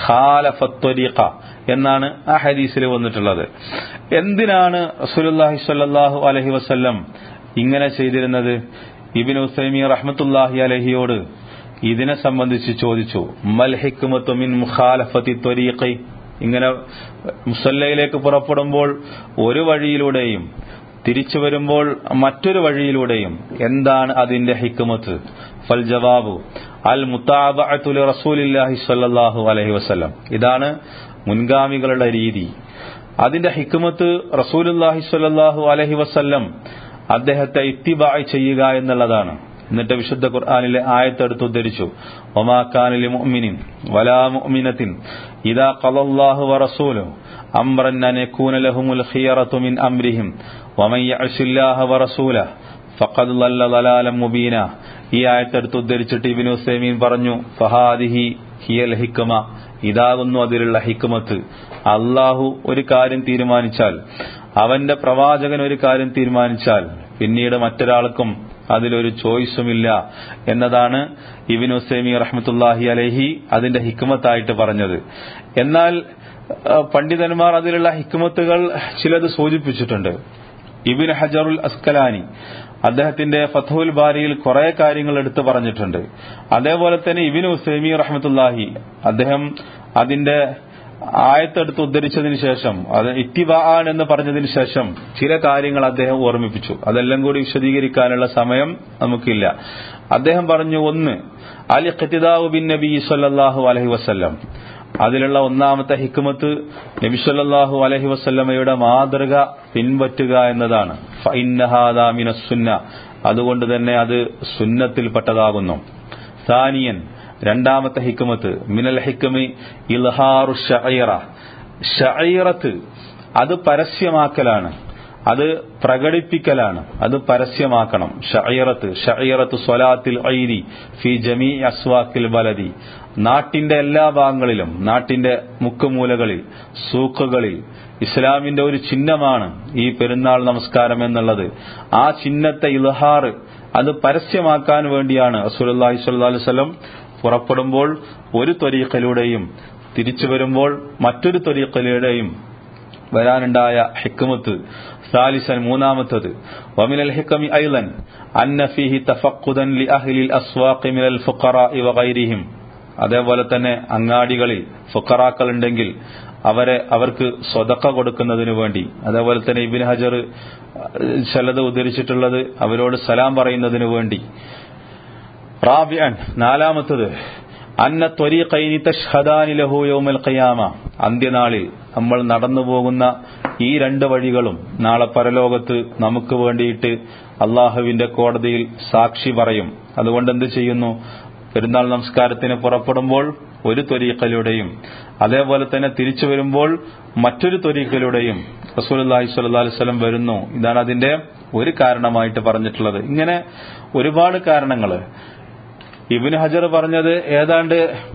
ഖാലഫത് ത്വരീഖ എന്നാണ് ആ ഹദീസിൽ വന്നിട്ടുള്ളത്. എന്തിനാണ് റസൂലുള്ളാഹി സ്വല്ലല്ലാഹു അലൈഹി വസല്ലം ഇങ്ങനെ ചെയ്തിരുന്നത്? ഇബ്നു ഉസൈമീൻ റഹ്മത്തുള്ളാഹി അലൈഹിയോട് ഇതിനെ സംബന്ധിച്ച് ചോദിച്ചു, മൽ ഹിക്മത്തു മിൻ മുഖാലഫത്തി ത്വരീഖി, ഇങ്ങനെ മുസല്ലയിലേക്ക് പുറപ്പെടുമ്പോൾ ഒരു വഴിയിലൂടെയും തിരിച്ചു വരുമ്പോൾ മറ്റൊരു വഴിയിലൂടെയും എന്താണ് അതിന്റെ ഹിക്മത്ത്? ഫൽ ജവാബു അൽ മുതാബഅതു ലി റസൂലില്ലാഹി സ്വല്ലല്ലാഹു അലൈഹി വസല്ലം, ഇതാണ് മുൻഗാമികളുടെ രീതി. അതിന്റെ ഹിക്മത്ത് റസൂലുള്ളാഹി സ്വല്ലല്ലാഹു അലൈഹി വസല്ലം അദ്ദേഹത്തെ ഇത്തിബാ ചെയ്യുക എന്നുള്ളതാണ്. എന്നിട്ട് വിശുദ്ധ ഖുർആനിലെ ആയത്തെടുത്ത് ഉദ്ധരിച്ചു, വമാ കാന ലിൽ മുഅ്മിനിൻ വലാ മുഅ്മിനത്തിൻ ഇദാ ഖളല്ലാഹു വറസൂലുഹു അംറൻ അൻ യകൂന ലഹുമുൽ ഖിയറതു മിൻ അംരിഹിം വമൻ യഅസില്ലാഹ വറസൂലഹു ഫഖദ് ളല്ല ളലാലൻ മുബീന. ഈ ആയത്തെടുത്ത് ഉദ്ധരിച്ചിട്ട് ഇബ്നു ഉസൈമീൻ പറഞ്ഞു, ഫഹാദിഹി ഹിയൽ ഹിക്മ, ഇതാകുന്നു അതിലുള്ള ഹിക്മത്ത്. അല്ലാഹു ഒരു കാര്യം തീരുമാനിച്ചാൽ, അവന്റെ പ്രവാചകൻ ഒരു കാര്യം തീരുമാനിച്ചാൽ പിന്നീട് മറ്റൊരാൾക്കും അതിലൊരു ചോയ്സുമില്ല എന്നതാണ് ഇബ്നു ഉസൈമീൻ റഹ്മത്തുള്ളാഹി അലൈഹി അതിന്റെ ഹിക്മത്തായിട്ട് പറഞ്ഞത്. എന്നാൽ പണ്ഡിതന്മാർ അതിലുള്ള ഹിക്മത്തുകൾ ചിലത് സൂചിപ്പിച്ചിട്ടുണ്ട്. ഇബ്നു ഹജറുൽ അസ്കലാനി അദ്ദേഹത്തിന്റെ ഫത്ഹുൽ ബാരിയിൽ കുറെ കാര്യങ്ങൾ എടുത്തു പറഞ്ഞിട്ടുണ്ട്. അതേപോലെ തന്നെ ഇബ്നു ഉസൈമീൻ റഹ്മത്തുള്ളാഹി അദ്ദേഹം അതിന്റെ ആയത്തെടുത്ത് ഉദ്ധരിച്ചതിന് ശേഷം, അത് ഇത്തിബാഅൻ എന്ന് പറഞ്ഞതിന് ശേഷം ചില കാര്യങ്ങൾ അദ്ദേഹം ഓർമ്മിപ്പിച്ചു. അതെല്ലാം കൂടി വിശദീകരിക്കാനുള്ള സമയം നമുക്കില്ല. അദ്ദേഹം പറഞ്ഞു, ഒന്ന് അൽ ഇഖ്തിദാഉ ബിൻ നബി സല്ലല്ലാഹു അലൈഹി വസല്ലം, അതിലുള്ള ഒന്നാമത്തെ ഹിക്മത്ത് നബി സല്ലല്ലാഹു അലൈഹി വസല്ലമയുടെ മാതൃക പിൻപറ്റുക എന്നതാണ്. ഫഇന്ന ഹാദാ മിനസ് സുന്ന, അതുകൊണ്ട് തന്നെ അത് സുന്നത്തിൽപ്പെട്ടതാകുന്നു. സാനിയൻ, രണ്ടാമത്തെ ഹിക്മത്ത് മിനൽ ഹിക്മി ഇൽഹാറു ശഈറ, ശഈറത്ത് അത് പരസ്യമാക്കലാണ്, അത് പ്രകടിപ്പിക്കലാണ്, അത് പരസ്യമാക്കണം. ശഈറത്ത് ശഈറത്ത് സ്വലാത്തിൽ ഐദി ഫി ജമീ അസ്വാഖിൽ ബലദി, നാട്ടിന്റെ എല്ലാ ഭാഗങ്ങളിലും, നാട്ടിന്റെ മുക്കുമൂലകളിൽ, സൂഖുകളിൽ ഇസ്ലാമിന്റെ ഒരു ചിഹ്നമാണ് ഈ പെരുന്നാൾ നമസ്കാരം എന്നുള്ളത്. ആ ചിഹ്നത്തെ ഇൽഹാർ, അത് പരസ്യമാക്കാൻ വേണ്ടിയാണ് റസൂലുള്ളാഹി സ്വല്ലല്ലാഹു അലൈഹി വസല്ലം പുറപ്പെടുമ്പോൾ ഒരു ത്വരീഖിലൂടെയും തിരിച്ചു വരുമ്പോൾ മറ്റൊരു ത്വരീഖിലൂടെയും വരാനുണ്ടായ ഹിക്മത്ത്. സാലിസൻ, മൂന്നാമത്തത് വമിനൽ ഹിക്മി ഐളൻ അന്ന ഫീഹി തഫഖുദൻ ലി അഹ്ലിൽ അസ്വാഖി മിനൽ ഫുഖറാഇ വഗൈരിഹിം, അതേപോലെ തന്നെ അങ്ങാടികളിൽ ഫുഖറാക്കൾ ഉണ്ടെങ്കിൽ അവരെ അവർക്ക് സ്വതക്ക കൊടുക്കുന്നതിനു വേണ്ടി, അതേപോലെ തന്നെ ഇബ്നു ഹജർ ചിലത് ഉദ്ധരിച്ചിട്ടുള്ളത് അവരോട് സലാം പറയുന്നതിനു വേണ്ടി. റാബിഅൻ നാലാമത്തത് അന്ന ത്വരീഖൈനി തശ്ഹദാനി ലഹു യൗമൽ ഖിയാമ, അന്ത്യനാളിൽ നമ്മൾ നടന്നു പോകുന്ന ഈ രണ്ട് വഴികളും നാളെ പരലോകത്ത് നമുക്ക് വേണ്ടിയിട്ട് അള്ളാഹുവിന്റെ കോടതിയിൽ സാക്ഷി പറയും. അതുകൊണ്ട് എന്ത് ചെയ്യുന്നു? പെരുന്നാൾ നമസ്കാരത്തിന് പുറപ്പെടുമ്പോൾ ഒരു ത്വരീഖിലൂടെയും അതേപോലെ തന്നെ തിരിച്ചു വരുമ്പോൾ മറ്റൊരു ത്വരീഖിലൂടെയും റസൂലുള്ളാഹി സ്വല്ലല്ലാഹു അലൈഹി വസല്ലം വരുന്നു. ഇതാണ് അതിന്റെ ഒരു കാരണമായിട്ട് പറഞ്ഞിട്ടുള്ളത്. ഇങ്ങനെ ഒരുപാട് കാരണങ്ങൾ ഇബ്നു ഹജർ പറഞ്ഞത് ഏതാണ്ട്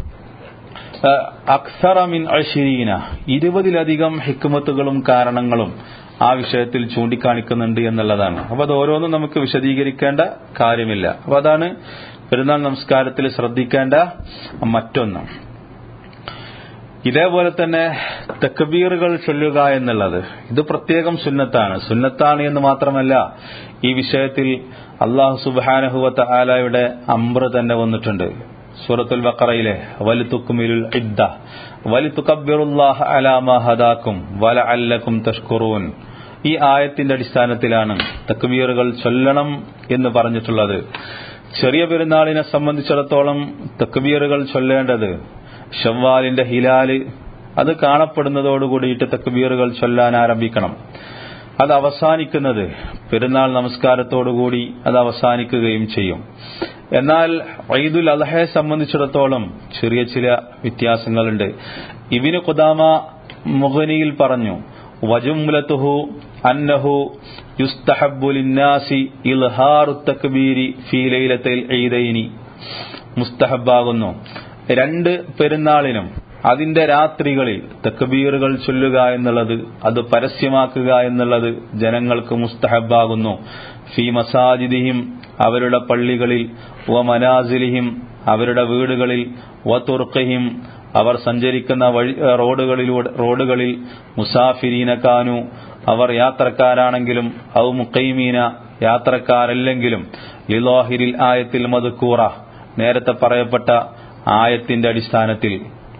അക്സറ മിൻ അശ്രീന, ഇരുപതിലധികം ഹിക്മത്തുകളും കാരണങ്ങളും ആ വിഷയത്തിൽ ചൂണ്ടിക്കാണിക്കുന്നുണ്ട് എന്നുള്ളതാണ്. അപ്പൊ അത് ഓരോന്നും നമുക്ക് വിശദീകരിക്കേണ്ട കാര്യമില്ല. അപ്പൊ അതാണ് പെരുന്നാൾ നമസ്കാരത്തിൽ ശ്രദ്ധിക്കേണ്ട മറ്റൊന്ന്. ഇതേപോലെ തന്നെ തക്ബീറുകൾ ചൊല്ലുക എന്നുള്ളത് ഇത് പ്രത്യേകം സുന്നത്താണ്. സുന്നത്താണ് എന്ന് മാത്രമല്ല, ഈ വിഷയത്തിൽ അല്ലാഹു സുബ്ഹാനഹു വ തആലയുടെ അംർ തന്നെ വന്നിട്ടുണ്ട്. സൂറത്തുൽ ബഖറയിലെ വലിതുക്മിലുൽ ഇദ്ദ വലിതുകബ്ബിറുല്ലാഹ അലാ മാ ഹദാകും വലഅല്ലകും തഷ്കുറൂൻ, ഈ ആയത്തിന്റെ അടിസ്ഥാനത്തിലാണ് തക്ബീറുകൾ ചൊല്ലണം എന്ന് പറഞ്ഞിട്ടുള്ളത്. ചെറിയ പെരുന്നാളിനെ സംബന്ധിച്ചിടത്തോളം തക്ബീറുകൾ ചൊല്ലേണ്ടത് ശവ്വാലിന്റെ ഹിലാല് അത് കാണപ്പെടുന്നതോടുകൂടിയിട്ട് തക്ബീറുകൾ ചൊല്ലാൻ ആരംഭിക്കണം. അത് അവസാനിക്കുന്നത് പെരുന്നാൾ നമസ്കാരത്തോടുകൂടി അത് അവസാനിക്കുകയും ചെയ്യും. എന്നാൽ ഈദുൽ അദ്ഹയെ സംബന്ധിച്ചിടത്തോളം ചെറിയ ചില വ്യത്യാസങ്ങളുണ്ട്. ഇബ്നു ഖുദാമ മുഗ്നിയിൽ പറഞ്ഞു, വജുംലതുഹു അന്നഹു യുസ്തഹബ്ബു ലിന്നാസി ഇൽഹാറു തക്ബീരി ഫീ ലൈലത്തിൽ ഈദൈനി, മുസ്തഹബാകുന്നു രണ്ട് പെരുന്നാളിനും അതിന്റെ രാത്രികളിൽ തക്ബീറുകൾ ചൊല്ലുക എന്നുള്ളത്, അത് പരസ്യമാക്കുക എന്നുള്ളത് ജനങ്ങൾക്ക് മുസ്തഹബാകുന്നു. ഫീ മസാജിദിഹിം, അവരുടെ പള്ളികളിൽ, വ മനാസിലിഹിം, അവരുടെ വീടുകളിൽ, വ തുർഖിഹിം, അവർ സഞ്ചരിക്കുന്ന വഴി റോഡുകളിലൂടെ റോഡുകളിൽ, മുസാഫിരീന കാനു, അവർ യാത്രക്കാരാണെങ്കിലും, ഔ മുഖൈമീന, യാത്രക്കാരല്ലെങ്കിലും, ലിലാഹിരിൽ ആയത്തിൽ മദ്കൂറ, നേരത്തെ പറയപ്പെട്ട ആയത്തിന്റെ അടിസ്ഥാനത്തിൽ.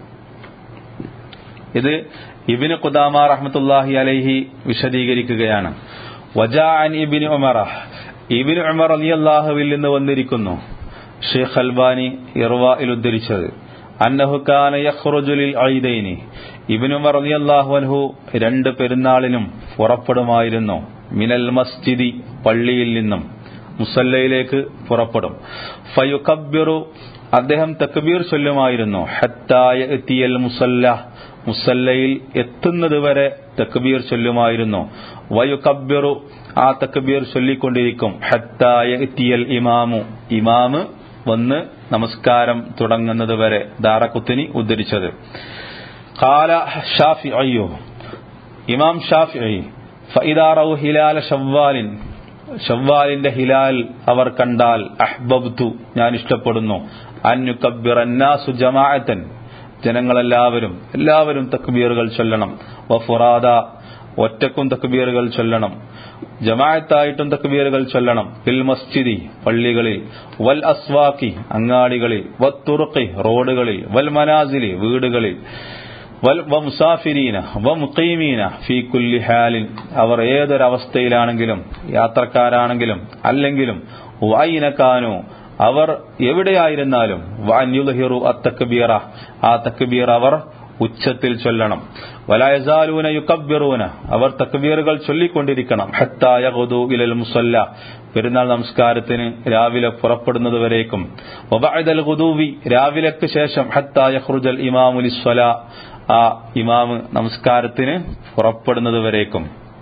ഇത് ഇബ്നു ഖുദാമ റഹ്മത്തുള്ളാഹി അലൈഹി വിശദീകരിക്കുകയാണ്. വജാഅൻ ഇബ്നു ഉമറ, ഇബ്നു ഉമർ റളിയല്ലാഹുവിൽ നിന്ന് വന്നിരിക്കുന്നു, ഷെയ്ഖ് അൽബാനി ഇർവായിൽ ഉദ്ധരിച്ചത്, അന്നഹു കാന യഖ്റുജു ലിൽ ഈദൈനി, ഇബ്നു ഉമർ റളിയല്ലാഹു അൻഹു രണ്ട് പെരുന്നാളിനും പുറപ്പെടുമായിരുന്നു. മിനൽ മസ്ജിദി, പള്ളിയിൽ നിന്നും മുസല്ലയിലേക്ക് പുറപ്പെടും. ഫയുകബ്ബിറു, അദ്ദേഹം തക്ബീർ ചൊല്ലുമായിരുന്നു. ഹത്താ യഅതിയൽ മുസല്ല, മുസല്ലയിൽ എത്തുന്നത് വരെ തക്ബീർ ചൊല്ലുമായിരുന്നു. വയുകബ്ബിറു, ആ തക്ബീർ ചൊല്ലിക്കൊണ്ടിരിക്കും. ഹത്താ യഅതിയൽ ഇമാമു, ഇമാമ് വന്ന് നമസ്കാരം തുടങ്ങുന്നത് വരെ. ദാറഖുത്നി ഉദ്ധരിച്ചത്. ഖാല ഷാഫിഈ, ഇമാം ഷാഫിഈ, ഫഇദാ റൗ ഹിലാല ശവ്വാലിൻ, ശവ്വാലിന്റെ ഹിലാൽ അവർ കണ്ടാൽ, അഹ്ബബ്തു, ഞാൻ ഇഷ്ടപ്പെടുന്നു, അൻ യുകബ്ബിറ അന്നാസു ജമാഅത്തൻ, ജനങ്ങളെല്ലാവരും എല്ലാവരും തക്ബീറുകൾ ചൊല്ലണം. വഫുറാദ, ഒറ്റക്കും തക്ബീറുകൾ ചൊല്ലണം, ജമാഅത്തായിട്ടും തക്ബീറുകൾ ചൊല്ലണം. ഫിൽ മസ്ജിദി, പള്ളികളിൽ, വൽ അസ്വാഖി, അങ്ങാടികളിൽ, വത്തുറുഖി, റോഡുകളിൽ, വൽ മനാസിലി, വീടുകളിൽ, വൽ വമുസാഫിരീന വമുഖീമീന ഫീ കുല്ലി ഹാലിൻ, അവർ ഏതൊരവസ്ഥയിലാണെങ്കിലും, യാത്രക്കാരാണെങ്കിലും അല്ലെങ്കിലും, വഅയ്നകാനു, അവർ എവിടെയായിരുന്നാലും, വഅൻ യുൽഹിറു അത്തക്ബീറ, ആ തക്ബീർ അവർ ഉച്ചത്തിൽ ചൊല്ലണം. വലാ യസാലൂന യുകബ്ബിറൂന, അവർ തക്ബീറുകൾ ചൊല്ലിക്കൊണ്ടിരിക്കണം. ഹത്താ യഗ്ദു ഇലൽ മുസല്ല, പെരുന്നാൾ നമസ്കാരത്തിന് രാവിലെ പുറപ്പെടുന്നതുവരേക്കും. വബഅദൽ ഗുദൂവി, രാവിലെക്ക് ശേഷം. ഹത്താ യഖ്റുജൽ ഇമാമു ലിസ്സലാ, ആ ഇമാമ് നമസ്കാരത്തിന് പുറപ്പെടുന്നതുവരേക്കും.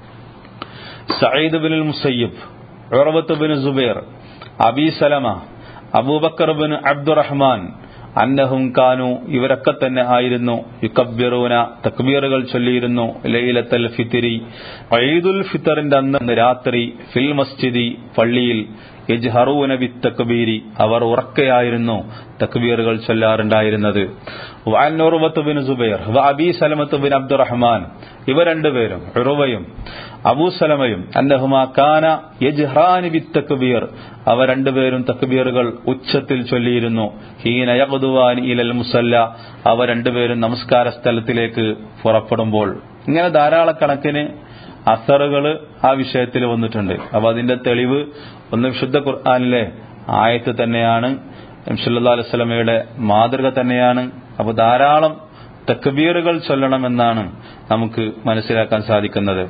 സഈദ് ഇബ്നുൽ മുസയ്യിബ്, ഉർവത്ത് ഇബ്നു സുബൈർ, അബീ സലമ, അബൂബക്കർ ഇബ്നു അബ്ദുറഹ്മാൻ, അന്നഹും കാനു, ഇവരൊക്കെ തന്നെ ആയിരുന്നു, യുകബ്ബിറൂന, തക്ബീറുകൾ ചൊല്ലിയിരുന്നു, ലൈലത്തുൽ ഫിത്രി, ഈദുൽ ഫിത്റിന്റെ അന്ന് രാത്രി, ഫിൽ മസ്ജിദി, പള്ളിയിൽ, യജ്ഹറൂന ബിത്തക്ബീരി, അവർ ഉറക്കെയായിരുന്നു തക്ബീറുകൾ ചൊല്ലാറുണ്ടായിരുന്നത്. വഅൻ ഉർവത്ത് ബിൻ സുബൈർ വ അബീ സലമത്ത് ബിൻ അബ്ദുറഹ്മാൻ, ഇവ രണ്ടുപേരും ഉർവയും അബൂ സലമയും അന്നഹുമാ കാന യജ്ഹറാനി ബിത്തക്ബീർ, അവ രണ്ടുപേരും തക്ബീറുകൾ ഉച്ചത്തിൽ ചൊല്ലിയിരുന്നു. ഹീന യഖ്ദുവാനി ഇലൽ മുസല്ല, അവ രണ്ടുപേരും നമസ്കാര സ്ഥലത്തിലേക്ക് പുറപ്പെടുമ്പോൾ. ഇങ്ങനെ ധാരാളക്കണക്കിന് അസറുകൾ ആ വിഷയത്തിൽ വന്നിട്ടുണ്ട്. അപ്പൊ അതിന്റെ തെളിവ് ഒന്ന് വിശുദ്ധ ഖുർആനിലെ ആയത്ത് തന്നെയാണ്, നബി സല്ലല്ലാഹു അലൈഹി വസല്ലമയുടെ മാതൃക തന്നെയാണ്. അപ്പൊ ധാരാളം തക്ബീറുകൾ ചൊല്ലണമെന്നാണ് നമുക്ക് മനസ്സിലാക്കാൻ സാധിക്കുന്നത്.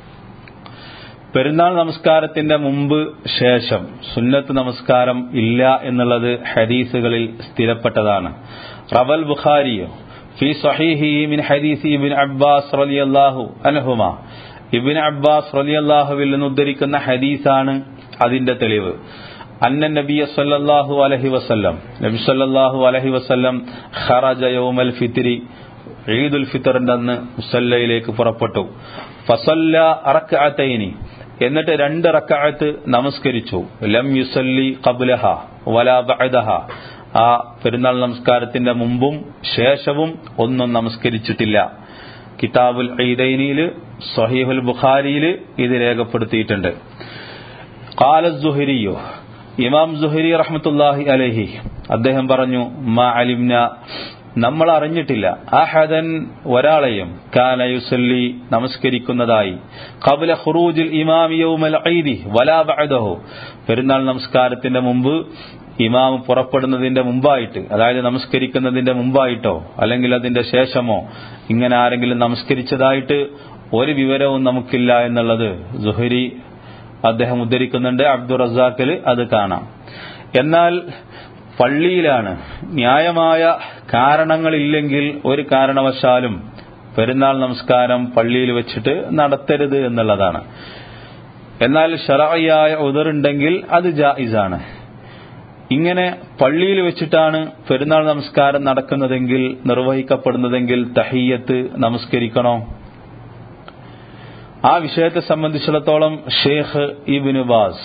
പെരുന്നാൾ നമസ്കാരത്തിന്റെ മുമ്പ് ശേഷം സുന്നത്ത് നമസ്കാരം ഇല്ല എന്നുള്ളത് ഹദീസുകളിൽ സ്ഥിരപ്പെട്ടതാണ്. റവൽ ബുഖാരിയോ ഫി സ്വഹീഹിഹി മിൻ ഹദീസി ഇബ്നു അബ്ബാസ് റളിയല്ലാഹു അൻഹുമാ, ഇബ്നു അബ്ബാസ് റളിയല്ലാഹുവിൽ നിന്ന് ഉദ്ധരിക്കുന്ന ഹദീസാണ് അതിന്റെ തെളിവ്. അന്ന നബിയ സല്ലല്ലാഹു അലൈഹി വസല്ലം, നബി സല്ലല്ലാഹു അലൈഹി വസല്ലം ഖറജ യൗമൽ ഫിത്രി, ഈദുൽ ഫിത്റിന്റെ അന്ന് മുസല്ലയിലേക്ക് പുറപ്പെട്ടു. ഫസല്ല റക്അതൈനി, എന്നിട്ട് രണ്ട് റക്അത്ത് നമസ്കരിച്ചു. ലം യുസല്ലി ഖബ്ലഹ വലാ ബഅദഹ, ആ പെരുന്നാൾ നമസ്കാരത്തിന്റെ മുമ്പും ശേഷവും ഒന്നും നമസ്കരിച്ചിട്ടില്ല. കിതാബുൽ ഈദൈനിൽ സ്വഹീഹുൽ ബുഖാരിയിൽ ഇത് രേഖപ്പെടുത്തിയിട്ടുണ്ട്. ഖാല സുഹരിയോ, ഇമാം സുഹരി റഹ്മത്തുള്ളാഹി അലൈഹി അദ്ദേഹം പറഞ്ഞു, മാ അലിംന, നമ്മൾ അറിഞ്ഞിട്ടില്ല, അഹദൻ ഒരാളെയും, കാന യുസല്ലി നമസ്കരിക്കുന്നതായി, ഖബ്ല ഖുറൂജിൽ ഇമാമി യൗമൽ ഈദി വലാ ബഅദഹു, പെരുന്നാൾ നമസ്കാരത്തിന്റെ മുമ്പ് ഇമാം പുറപ്പെടുന്നതിന്റെ മുമ്പായിട്ട്, അതായത് നമസ്കരിക്കുന്നതിന്റെ മുമ്പായിട്ടോ അല്ലെങ്കിൽ അതിന്റെ ശേഷമോ ഇങ്ങനെ ആരെങ്കിലും നമസ്കരിച്ചതായിട്ട് ഒരു വിവരവും നമുക്കില്ല എന്നുള്ളത് സുഹരി അദ്ദേഹം ഉദ്ധരിക്കുന്നുണ്ട്. അബ്ദുർ റസാഖിൽ അത് കാണാം. എന്നാൽ പള്ളിയിലാണ്, ന്യായമായ കാരണങ്ങളില്ലെങ്കിൽ ഒരു കാരണവശാലും പെരുന്നാൾ നമസ്കാരം പള്ളിയിൽ വെച്ചിട്ട് നടത്തരുത് എന്നുള്ളതാണ്. എന്നാൽ ശറഈയായ ഉദറുണ്ടെങ്കിൽ അത് ജായിസാണ്. ഇങ്ങനെ പള്ളിയിൽ വെച്ചിട്ടാണ് പെരുന്നാൾ നമസ്കാരം നടക്കുന്നതെങ്കിൽ, നിർവഹിക്കപ്പെടുന്നതെങ്കിൽ തഹിയ്യത്ത് നമസ്കരിക്കണോ? ആ വിഷയത്തെ സംബന്ധിച്ചിടത്തോളം ഷെയ്ഖ് ഇബ്നു ബാസ്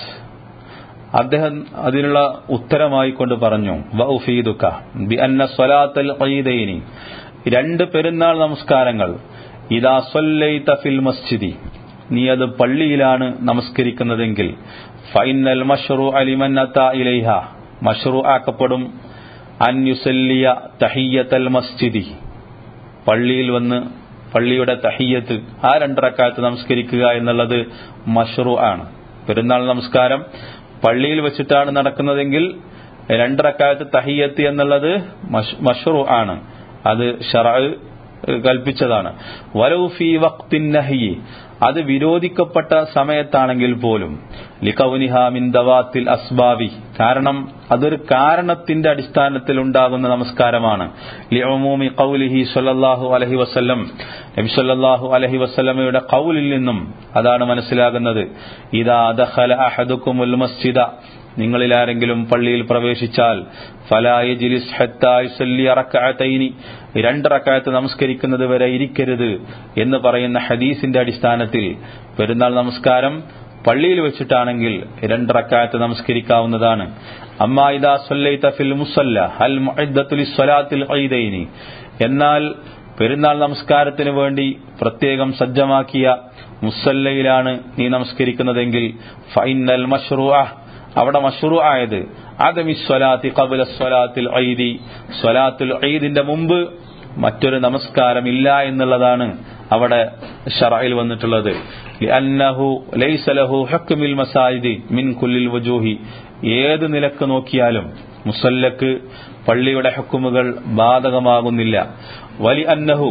അദ്ദേഹം അതിനുള്ള ഉത്തരമായി കൊണ്ട് പറഞ്ഞു, വഉഫീദുക ബിഅന്ന സ്വലാത്തൽ ഈദൈനി, രണ്ട് പെരുന്നാൾ നമസ്കാരങ്ങൾ, ഇദാ സ്വല്ലൈത ഫിൽ മസ്ജിദി, നീ അത് പള്ളിയിലാണ് നമസ്കരിക്കുന്നതെങ്കിൽ, ഫഇന്നൽ മശ്റൂഅ ലിമൻ അതാ ഇലൈഹ, മശ്റൂ ആക്കപ്പെടും, അൻ യുസല്ലിയ തഹിയ്യത്തൽ മസ്ജിദി, പള്ളിയിൽ വന്ന് പള്ളിയുടെ തഹിയ്യത്ത്, ആ രണ്ട് റക്അത്ത് നമസ്കരിക്കുക എന്നുള്ളത് മശ്റൂ ആണ്. പെരുന്നാൾ നമസ്കാരം പള്ളിയിൽ വെച്ചിട്ടാണ് നടക്കുന്നതെങ്കിൽ രണ്ട് റക്അത്ത് തഹിയ്യത്ത് എന്നുള്ളത് മശ്റൂ ആണ്, അത് ശറഅ് കൽപ്പിച്ചതാണ്. വലൗ ഫീ വഖ്തിൻ നഹ്യി, അത് വിരോധിക്കപ്പെട്ട സമയത്താണെങ്കിൽ പോലും, ലികൗനിഹാ മിൻ ദവാത്തിൽ അസ്ബാബി, കാരണം അതൊരു കാരണത്തിന്റെ അടിസ്ഥാനത്തിൽ ഉണ്ടാകുന്ന നമസ്കാരമാണ്. ലിഉമൂമി ഖൗലിഹി സ്വല്ലല്ലാഹു അലൈഹി വസല്ലം, നബി സ്വല്ലല്ലാഹു അലൈഹി വസല്ലമയുടെ ഖൗലിൽ നിന്നും അതാണ് മനസ്സിലാകുന്നത്. ഇദാ ദഖല അഹദുകുമുൽ മസ്ജിദ, നിങ്ങളിൽ ആരെങ്കിലും പള്ളിയിൽ പ്രവേശിച്ചാൽ, ഫലാ യജ്ലിസ് ഹത്താ യുസല്ലി റക്അതൈനി, രണ്ട് റക്അത്ത് നമസ്കരിക്കുന്നത് വരെ ഇരിക്കരുത് എന്ന് പറയുന്ന ഹദീസിന്റെ അടിസ്ഥാനത്തിൽ പെരുന്നാൾ നമസ്കാരം പള്ളിയിൽ വെച്ചിട്ടാണെങ്കിൽ രണ്ട് റക്അത്ത് നമസ്കരിക്കാവുന്നതാണ്. അമ്മാ ഇദാ സ്വല്ലൈത ഫിൽ മുസല്ല അൽ മുഅദ്ദതു ലിസ്സലാത്തിൽ ഈദൈനി, എന്നാൽ പെരുന്നാൾ നമസ്കാരത്തിന് വേണ്ടി പ്രത്യേകം സജ്ജമാക്കിയ മുസല്ലയിലാണ് നീ നമസ്കരിക്കുന്നതെങ്കിൽ, ഫഇന്നൽ മശ്റൂഅ, അവിടെ മശ്റൂ ആയത് അദമി സ്വലാത്തി ഖബ്ല സ്വലാത്തിൽ ഈദി, സ്വലാത്തുൽ ഈദിന്റെ മുമ്പ് മറ്റൊരു നമസ്കാരം ഇല്ല എന്നുള്ളതാണ് അവിടെ ശറഇൽ വന്നിട്ടുള്ളത്. ലിഅന്നഹു ലൈസ ലഹു ഹുക്മുൽ മസാജിദി മിൻ കുല്ലിൽ വജൂഹി, ഏത് നിലക്ക് നോക്കിയാലും മുസല്ലക്ക് പള്ളിയുടെ ഹുക്മുകൾ ബാധകമാകുന്നില്ല. വലി അന്നഹു,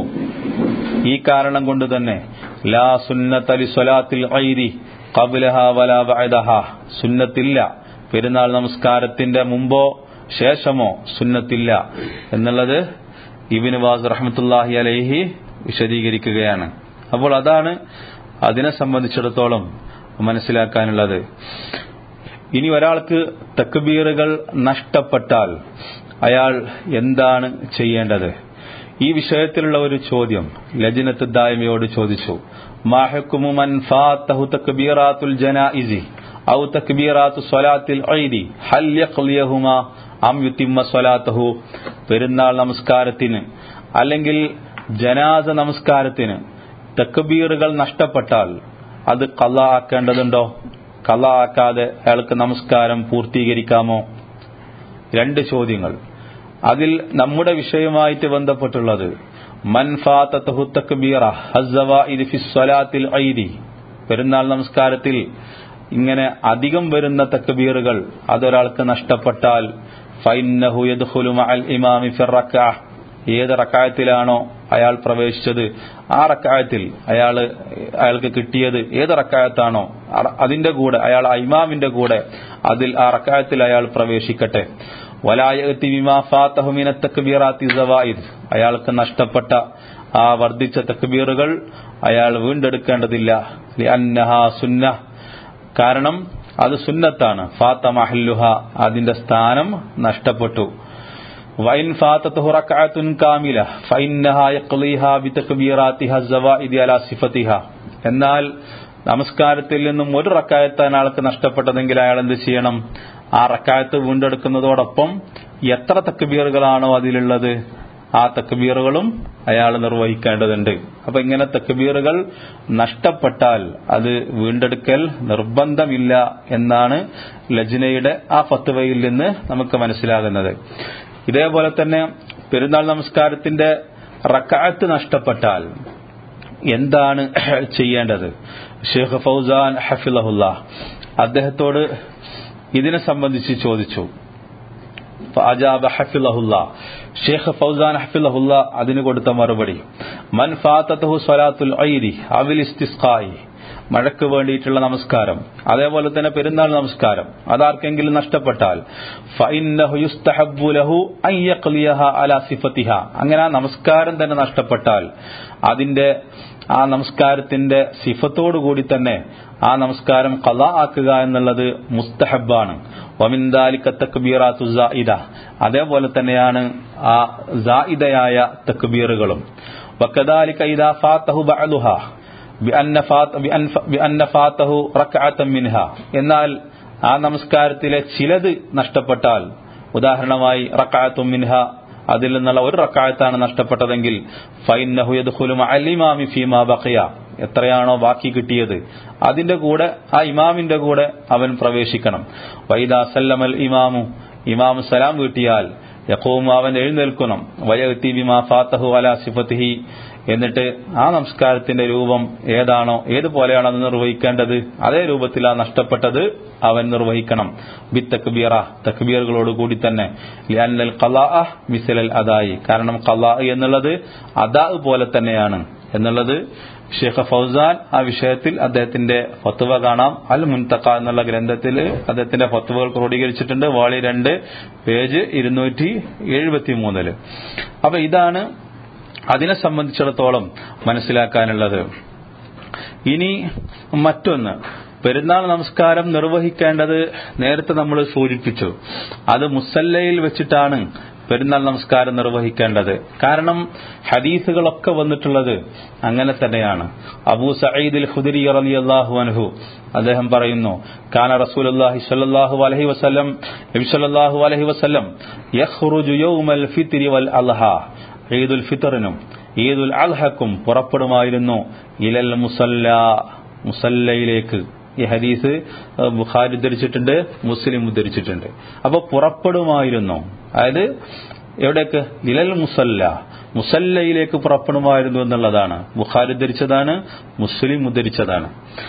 ഈ കാരണം കൊണ്ട് തന്നെ, ലാ സുന്നത ലി സ്വലാത്തിൽ ഈദി ഖബ്ലഹാ വലാ ബഅദഹാ, സുന്നത്തില്ല പെരുന്നാൾ നമസ്കാരത്തിന്റെ മുമ്പോ ശേഷമോ സുന്നത്തില്ല എന്നുള്ളത് ഇബ്നു ബാസ് റഹ്മത്തുള്ളാഹി അലൈഹി വിശദീകരിക്കുകയാണ്. അപ്പോൾ അതാണ് അതിനെ സംബന്ധിച്ചിടത്തോളം മനസ്സിലാക്കാനുള്ളത്. ഇനി ഒരാൾക്ക് തക്ബീറുകൾ നഷ്ടപ്പെട്ടാൽ അയാൾ എന്താണ് ചെയ്യേണ്ടത്? ഈ വിഷയത്തിലുള്ള ഒരു ചോദ്യം ലജ്നത്ത് ദായിമയോട് ചോദിച്ചു. മാ ഹുക്മു മൻ ഫാതഹു തക്ബീറാത്തുൽ ജനായിസി ഔ തക്ബീറാത്തു സ്വലാത്തിൽ ഈദി ഹൽ യഖ്ലിയഹുമാ അം യുതിമ്മ സ്വലാത്തഹു, പെരുന്നാൾ നമസ്കാരത്തിന് അല്ലെങ്കിൽ ജനാസ നമസ്കാരത്തിന് തക്ബീറുകൾ നഷ്ടപ്പെട്ടാൽ അത് ഖളാ ആക്കേണ്ടതുണ്ടോ? ഖളാ ആക്കാതെ അയാൾക്ക് നമസ്കാരം പൂർത്തീകരിക്കാമോ? രണ്ട് ചോദ്യങ്ങൾ. അതിൽ നമ്മുടെ വിഷയവുമായിട്ട് ബന്ധപ്പെട്ടുള്ളത് മൻ ഫാതതഹു തക്ബീറ ഹസ്സവാഇദി ഫി സ്വലാത്തിൽ ഈദി, പെരുന്നാൾ നമസ്കാരത്തിൽ ഇങ്ങനെ അധികം വരുന്ന തക്ബീറുകൾ അതൊരാൾക്ക് നഷ്ടപ്പെട്ടാൽ ഫഇന്നഹു യദ്ഖുലു മഅൽ ഇമാമി ഫി റക്അ, ഏത് റക്അത്തിലാണോ അയാൾ പ്രവേശിച്ചത് ആ റക്അത്തിൽ അയാൾ അയാൾക്ക് കിട്ടിയത് ഏത് റക്അത്താണോ അതിന്റെ കൂടെ അയാൾ ഇമാമിന്റെ കൂടെ അതിൽ ആ റക്അത്തിൽ അയാൾ പ്രവേശിക്കട്ടെ. വലാ യഅതി ബിമാ ഫാതഹു മിന തക്ബീറാത്തി സവായിദ്, അയാൾക്ക് നഷ്ടപ്പെട്ട ആ വർദ്ധിച്ച തക്ബീറുകൾ അയാൾ വീണ്ടെടുക്കേണ്ടതില്ല. ലിഅന്നഹാ സുന്നഹ്, കാരണം അത് സുന്നത്താണ്. ഫാത മഹല്ലുഹ, അതിന്റെ സ്ഥാനം നഷ്ടപ്പെട്ടു. വൈൻ ഫാതതഹു റക്അത്തുൻ കാമില ഫഇന്നഹാ യഖ്ലിഹാ ബിതക്ബീറാത്തിഹാ സവായിദി അലാ സിഫതിഹാ, എന്നാൽ നമസ്കാരത്തിൽ നിന്നും ഒരു റക്അത്താണ് ആൾക്ക് നഷ്ടപ്പെട്ടതെങ്കിൽ അയാൾ എന്ത് ചെയ്യണം? ആ റക്അത്ത് വീണ്ടെടുക്കുന്നതോടൊപ്പം എത്ര തക്ബീറുകളാണോ അതിലുള്ളത് ആ തക്ബീറുകളും അയാൾ നിർവഹിക്കേണ്ടതുണ്ട്. അപ്പൊ ഇങ്ങനെ തക്ബീറുകൾ നഷ്ടപ്പെട്ടാൽ അത് വീണ്ടെടുക്കൽ നിർബന്ധമില്ല എന്നാണ് ലജ്നയുടെ ആ ഫത്വയിൽ നിന്ന് നമുക്ക് മനസ്സിലാകുന്നത്. ഇതേപോലെ തന്നെ പെരുന്നാൾ നമസ്കാരത്തിന്റെ റക്അത്ത് നഷ്ടപ്പെട്ടാൽ എന്താണ് ചെയ്യേണ്ടത്? ഷെയ്ഖ് ഫൗസാൻ ഹഫിളഹുല്ലാ അദ്ദേഹത്തോട് ഇതിനെ സംബന്ധിച്ച് ചോദിച്ചു. ഫഅജാബ ഹഫിളഹുല്ലാ, ഷെയ്ഖ് ഫൗസാൻ ഹഫിളഹുല്ലാ അതിന് കൊടുത്ത മറുപടി മൻ ഫാതതഹു സ്വലാത്തുൽ ഈദി അവിൽ ഇസ്തിസ്ഖായി, മഴയ്ക്ക് വേണ്ടിയിട്ടുള്ള നമസ്കാരം, അതേപോലെ തന്നെ പെരുന്നാൾ നമസ്കാരം അതാർക്കെങ്കിലും നഷ്ടപ്പെട്ടാൽ ഫഇന്നഹു യുസ്തഹബ്ബു ലഹു അൻ യഖ്ലിയഹാ അലാ സിഫതിഹാ, അങ്ങനെ ആ നമസ്കാരം തന്നെ നഷ്ടപ്പെട്ടാൽ അതിന്റെ ആ നമസ്കാരത്തിന്റെ സിഫത്തോടുകൂടി തന്നെ ആ നമസ്കാരം ഖളാ ആക്കുക എന്നുള്ളത് മുസ്തഹബാണ്. വമിൻ ദാലിക തക്ബീറാത്തു സായിദ, അതേപോലെ തന്നെയാണ് ആ സായിദയായ തക്ബീറുകളും. വകദാലിക ഇദാ ഫാതഹു ബഅദുഹാ ബിഅന്ന ഫാതഹു റക്അത്തൻ മിൻഹാ, എന്നാൽ ആ നമസ്കാരത്തിലെ ചിലത് നഷ്ടപ്പെട്ടാൽ, ഉദാഹരണമായി റക്അത്തുൻ മിൻഹാ അതിൽ നിന്നുള്ള ഒരു റക്അത്താണ് നഷ്ടപ്പെട്ടതെങ്കിൽ ഫഇന്നഹു യദ്ഖുലു മഅൽ ഇമാമി ഫീമാ ബഖിയ, എത്രയാണോ ബാക്കി കിട്ടിയത് അതിന്റെ കൂടെ ആ ഇമാമിന്റെ കൂടെ അവൻ പ്രവേശിക്കണം. വൈദാ സല്ലമൽ ഇമാമു, ഇമാം സലാം വീട്ടിയാൽ യഖൂമു, അവൻ എഴുന്നേൽക്കണം. വയഅതി ബിമാ ഫാതഹു അലാ സിഫതിഹി, എന്നിട്ട് ആ നമസ്കാരത്തിന്റെ രൂപം ഏതാണോ ഏതുപോലെയാണോ അത് നിർവഹിക്കേണ്ടത് അതേ രൂപത്തിൽ ആ നഷ്ടപ്പെട്ടത് അവൻ നിർവഹിക്കണം. ബി തക്ബീറ, തക്ബീറുകളോട് കൂടി തന്നെ. ലിഅന്നൽ ഖളാഅ മിസ്ലൽ അദായി, കാരണം ഖളാ എന്നുള്ളത് അദാ പോലെ തന്നെയാണ് എന്നുള്ളത് ഷെയ്ഖ് ഫൗസാൻ ആ വിഷയത്തിൽ അദ്ദേഹത്തിന്റെ ഫത്വ കാണാം. അൽ മുൻതഖ എന്നുള്ള ഗ്രന്ഥത്തിൽ അദ്ദേഹത്തിന്റെ ഫത്വകൾ ക്രോഡീകരിച്ചിട്ടുണ്ട്. വാളി രണ്ട് പേജ് ഇരുന്നൂറ്റി എഴുപത്തി മൂന്നില്. അപ്പൊ ഇതാണ് അതിനെ സംബന്ധിച്ചിടത്തോളം മനസ്സിലാക്കാനുള്ളത്. ഇനി മറ്റൊന്ന്, പെരുന്നാൾ നമസ്കാരം നിർവഹിക്കേണ്ടത് നേരത്തെ നമ്മൾ സൂചിപ്പിച്ചു, അത് മുസല്ലയിൽ വെച്ചിട്ടാണ് പെരുന്നാൾ നമസ്കാരം നിർവഹിക്കേണ്ടത്. കാരണം ഹദീസുകളൊക്കെ വന്നിട്ടുള്ളത് അങ്ങനെ തന്നെയാണ്. അബൂ സഈദ് അൽ ഖുദരി റളിയല്ലാഹു അൻഹു അദ്ദേഹം പറയുന്നു, കാന റസൂലുള്ളാഹി സ്വല്ലല്ലാഹു അലൈഹി വസല്ലം, നബി സ്വല്ലല്ലാഹു അലൈഹി വസല്ലം യഖ്റുജു യൗമൽ ഫിത്രി വൽ അൽഹ, ഈദുൽ ഫിത്റിനും ഈദുൽ അൽഹക്കും പുറപ്പെടുമായിരുന്നു. ഇലൽ മുസല്ല, മുസല്ലയിലേക്ക്. ഈ ഹദീസ് ബുഖാരി ഉദ്ധരിച്ചിട്ടുണ്ട്, മുസ്ലിം ഉദ്ധരിച്ചിട്ടുണ്ട്. അപ്പൊ പുറപ്പെടുമായിരുന്നു, അതായത് എവിടേക്ക്? ഇലൽ മുസല്ല, മുസല്ലയിലേക്ക് പുറപ്പെടുമായിരുന്നു എന്നുള്ളതാണ്. ബുഖാരി ഉദ്ധരിച്ചതാണ്, മുസ്ലിം ഉദ്ധരിച്ചതാണ്.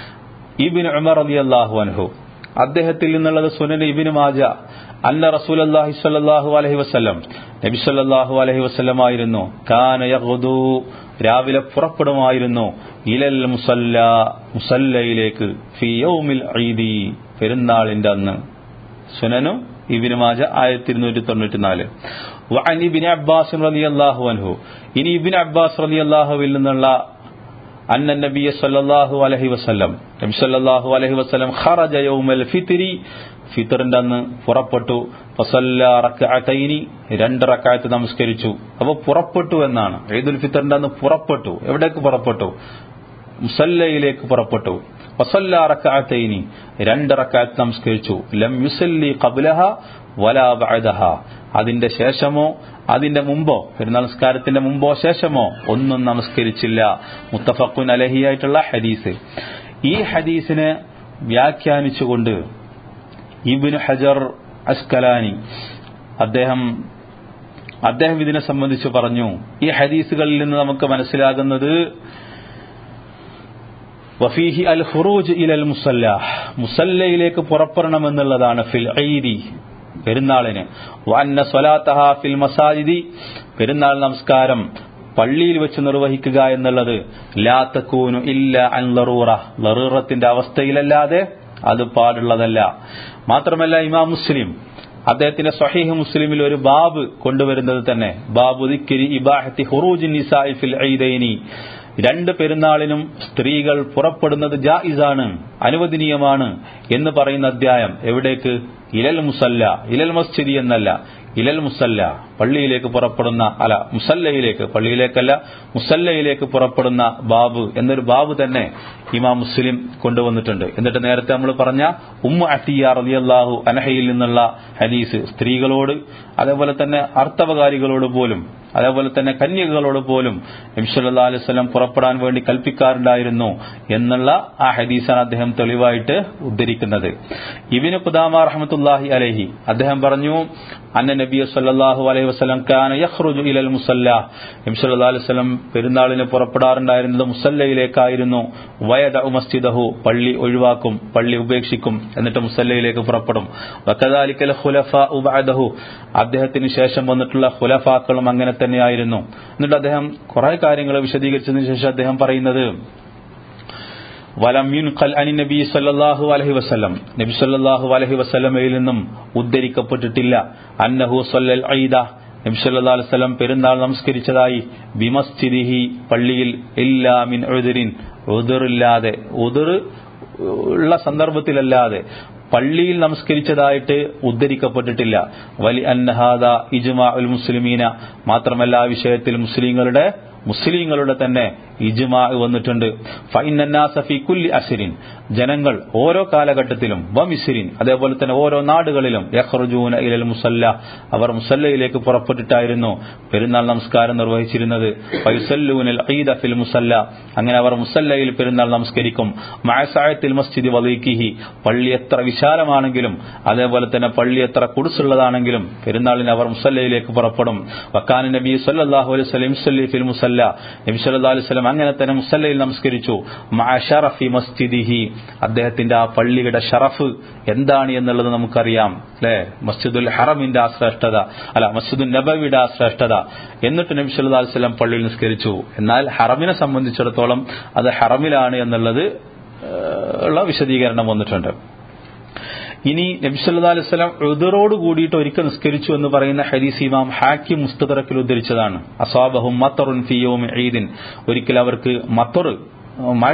ഇബ്നു ഉമർ റളിയല്ലാഹു അൻഹു അദ്ദേഹത്തിൽ നിന്നുള്ളത് സുനൻ ഇബ്നു മാജ, അന്ന റസൂലുള്ളാഹി സ്വല്ലല്ലാഹു അലൈഹി വസല്ലം, നബി സ്വല്ലല്ലാഹു അലൈഹി വസല്ലം ആയിരുന്നു, കാന യഗ്ദു, രാവിലെ പുറപ്പെടുമായിരുന്നു, ഇലൽ മുസല്ല, മുസല്ലയിലേക്ക്, ഫി യൗമിൽ ഈദി, പെരുന്നാളിന്റെ അന്ന്. സുനനു ഇബ്നു മാജ ആയിരത്തി ഇരുന്നൂറ്റി തൊണ്ണൂറ്റി നാല്. വഅൻ ഇബ്നു അബ്ബാസ് റളിയല്ലാഹു അൻഹു, ഇനി ഇബ്നു അബ്ബാസ് റളിയല്ലാഹുവിൽ നിന്നുള്ള അന്ന നബിയ സല്ലല്ലാഹു അലൈഹി വസല്ലം, നബി സല്ലല്ലാഹു അലൈഹി വസല്ലം ഖറജ യൗമൽ ഫിത്രി, ഫിത്റിന്റെ അന്ന് പുറപ്പെട്ടു. ഫസല്ല റക്അതൈനി, രണ്ട് റക്അത്ത് നമസ്കരിച്ചു. അപ്പോൾ പുറപ്പെട്ടു എന്നാണ്. ഈദുൽ ഫിത്റിന്റെ അന്ന് പുറപ്പെട്ടു. എവിടേക്ക് പുറപ്പെട്ടു? മുസല്ലയിലേക്ക് പുറപ്പെട്ടു. വസല്ലാ റക്അതൈനി രണ്ട് റക്അത്ത് നമസ്കരിച്ചു ലം യുസല്ലി ഖബ്ലഹ വലാ ബഅദഹ അതിന്റെ ശേഷമോ അതിന്റെ മുമ്പോ പെരുന്നാൾ നിസ്കാരത്തിന്റെ മുമ്പോ ശേഷമോ ഒന്നും നമസ്കരിച്ചില്ല. മുത്തഫഖുൻ അലൈഹി ആയിട്ടുള്ള ഹദീസ്. ഈ ഹദീസിനെ വ്യാഖ്യാനിച്ചുകൊണ്ട് ഇബ്നു ഹജർ അസ്കലാനി അദ്ദേഹം അദ്ദേഹം ഇതിനെ സംബന്ധിച്ച് പറഞ്ഞു, ഈ ഹദീസുകളിൽ നിന്ന് നമുക്ക് മനസ്സിലാകുന്നത് വഫീഹി അൽ ഖുറൂജ് ഇലൽ മുസല്ല മുസല്ലയിലേക്ക് പുറപ്പെടണമെന്നുള്ളതാണ് ഫിൽ ഈദി പെരുന്നാളിന്. വഅന്ന സ്വലാത്തഹ ഫിൽ മസാജിദി പെരുന്നാൾ നമസ്കാരം പള്ളിയിൽ വെച്ച് നിർവഹിക്കുക എന്നുള്ളത് ലാ തകൂനു ഇല്ലാ അൻ ലറൂറ ലറൂറത്തിന്റെ അവസ്ഥയിലല്ലാതെ അത് പാടുള്ളതല്ല. മാത്രമല്ല ഇമാം മുസ്ലിം അദ്ദേഹത്തിന്റെ സ്വഹീഹ് മുസ്ലിമിൽ ഒരു ബാബ് കൊണ്ടുവരുന്നത് തന്നെ ബാബു ദിക്രി ഇബാഹത്തി ഖുറൂജി നിസാഇ ഫിൽ ഈദൈനി രണ്ട് പെരുന്നാളിനും സ്ത്രീകൾ പുറപ്പെടുന്നത് ജായിസാണ്, അനുവദനീയമാണ് എന്ന് പറയുന്ന അധ്യായം. എവിടേക്ക്? ഇലൽ മുസല്ല, ഇലൽ മസ്ജിദി എന്നല്ല, ഇലൽ മുസല്ല പള്ളിയിലേക്ക് പുറപ്പെടുന്ന അല്ല മുസല്ലയിലേക്ക് പള്ളിയിലേക്കല്ല മുസല്ലയിലേക്ക് പുറപ്പെടുന്ന ബാബ് എന്നൊരു ബാബ് തന്നെ ഇമാം മുസ്ലിം കൊണ്ടുവന്നിട്ടുണ്ട്. എന്നിട്ട് നേരത്തെ നമ്മൾ പറഞ്ഞ ഉമ്മു അത്തിയ റളിയല്ലാഹു അൻഹയിൽ നിന്നുള്ള ഹദീസ് സ്ത്രീകളോട് അതേപോലെ തന്നെ അർത്ഥവകാരികളോട് പോലും അതേപോലെ തന്നെ കന്യകകളോട് പോലും നബി സല്ലല്ലാഹു അലൈഹി വസല്ലം പുറപ്പെടാൻ വേണ്ടി കൽപ്പിക്കാറുണ്ടായിരുന്നു എന്നുള്ള ആ ഹദീസാണ് അദ്ദേഹം തെളിവായിട്ട് ഉദ്ധരിക്കുന്നത്. ഇബ്നു ഖുദാമ റഹ്മത്തുള്ളാഹി അലൈഹി അദ്ദേഹം പറഞ്ഞു, അന്ന നബി സല്ലല്ലാഹു അലൈഹി വസല്ലം കാന യഖ്റുജു ഇലൽ മുസല്ല നബി സല്ലല്ലാഹു അലൈഹി വസല്ലം പെരുന്നാളിന് പുറപ്പെടാറുണ്ടായിരുന്നത് മുസല്ലയിലേക്കായിരുന്നു. വയദഉ മസ്ജിദഹു പള്ളി ഒഴിവാക്കും, പള്ളി ഉപേക്ഷിക്കും, എന്നിട്ട് മുസല്ലയിലേക്ക് പുറപ്പെടും. വകദാലികൽ ഖുലഫാഉ ബഅദഹു അദ്ദേഹത്തിന് ശേഷം വന്നിട്ടുള്ള ഖുലഫാക്കളും അങ്ങനെ തന്നെയായിരുന്നു. എന്നിട്ട് അദ്ദേഹം കുറെ കാര്യങ്ങൾ വിശദീകരിച്ചതിന് ശേഷം അദ്ദേഹം പറയുന്നത് വലം യുൻഖൽ അനി നബി സല്ലല്ലാഹു അലൈഹി വസല്ലം നബി സല്ലല്ലാഹു അലൈഹി വസല്ലമയിൽ നിന്നും ഉദ്ധരിക്കപ്പെട്ടിട്ടില്ല അന്നഹു സല്ലൽ ഈദ നബി സല്ലല്ലാഹു അലൈഹി വസല്ലം പെരുന്നാൾ നമസ്കരിച്ചതായി ബിമസ്ജിദിഹി പള്ളിയിൽ ഇല്ലാ മിൻ ഉദ്രിൻ ഉദ്റില്ലാതെ ഉദ്ർ ഉള്ള സന്ദർഭത്തിലല്ലാതെ പള്ളിയിൽ നമസ്കരിച്ചതായിട്ട് ഉദ്ധരിക്കപ്പെട്ടിട്ടില്ല. വലി അന്നഹാദ ഇജ്മാഉൽ മുസ്ലിമീന മാത്രമല്ല ആ വിഷയത്തിൽ മുസ്ലിങ്ങളുടെ മുസ്ലിങ്ങളുടെ തന്നെ ഇജ്മാ വന്നിട്ടുണ്ട്. ഫഇന്നന്നാസ ഫീ കുല്ലി അസ്രിൻ ജനങ്ങൾ ഓരോ കാലഘട്ടത്തിലും വമിസ്രിൻ അതേപോലെ തന്നെ ഓരോ നാടുകളിലും യഖ്റുജൂന ഇലൽ മുസല്ല അവർ മുസല്ലയിലേക്ക് പുറപ്പെട്ടിട്ടായിരുന്നു പെരുന്നാൾ നമസ്കാരം നിർവഹിച്ചിരുന്നത്. ഫയുസല്ലൂനൽ ഈദ ഫിൽ മുസല്ല അങ്ങനെ അവർ മുസല്ലയിൽ പെരുന്നാൾ നമസ്കരിക്കും. മഅസഅത്തിൽ മസ്ജിദി വദീഖിഹി പള്ളി എത്ര വിശാലമാണെങ്കിലും അതേപോലെ തന്നെ പള്ളി എത്ര കുടുസുള്ളതാണെങ്കിലും പെരുന്നാളിന് അവർ മുസല്ലയിലേക്ക് പുറപ്പെടും. വകാന നബി സല്ലല്ലാഹു അലൈഹി വസല്ലം യുസല്ലി ഫിൽ മുസല്ല നബി സല്ലല്ലാഹു അലൈഹി വസല്ലം അങ്ങനെ തന്നെ മുസല്ലയിൽ നമസ്കരിച്ചു. മഅ ശറഫി മസ്ജിദിഹി അദ്ദേഹത്തിന്റെ ആ പള്ളിയുടെ ഷറഫ് എന്താണ് എന്നുള്ളത് നമുക്കറിയാം അല്ലെ. മസ്ജിദുൽ ഹറമിന്റെ ആ ശ്രേഷ്ഠത അല്ല മസ്ജിദുൽ നബവിയുടെ ആ ശ്രേഷ്ഠത. എന്നിട്ട് നബി സല്ലല്ലാഹു അലൈഹി വസല്ലം പള്ളിയിൽ നിസ്കരിച്ചു. എന്നാൽ ഹറമിനെ സംബന്ധിച്ചിടത്തോളം അത് ഹറമിലാണ് എന്നുള്ളത് ഉള്ള വിശദീകരണം വന്നിട്ടുണ്ട്. ഇനി നബി സല്ലല്ലാഹു അലൈഹി വസല്ലം ഉദ്റോട് കൂടിയിട്ട് ഒരിക്കൽ നിസ്കരിച്ചു എന്ന് പറയുന്ന ഹദീസ് ഇമാം ഹാക്കിം മുസ്തദറക്കിൽ ഉദ്ധരിച്ചതാണ്. അസാബഹും മത്തറുൻ ഫീ യൗമി ഈദിൻ ഒരിക്കൽ അവർക്ക് മത്തർ മഴ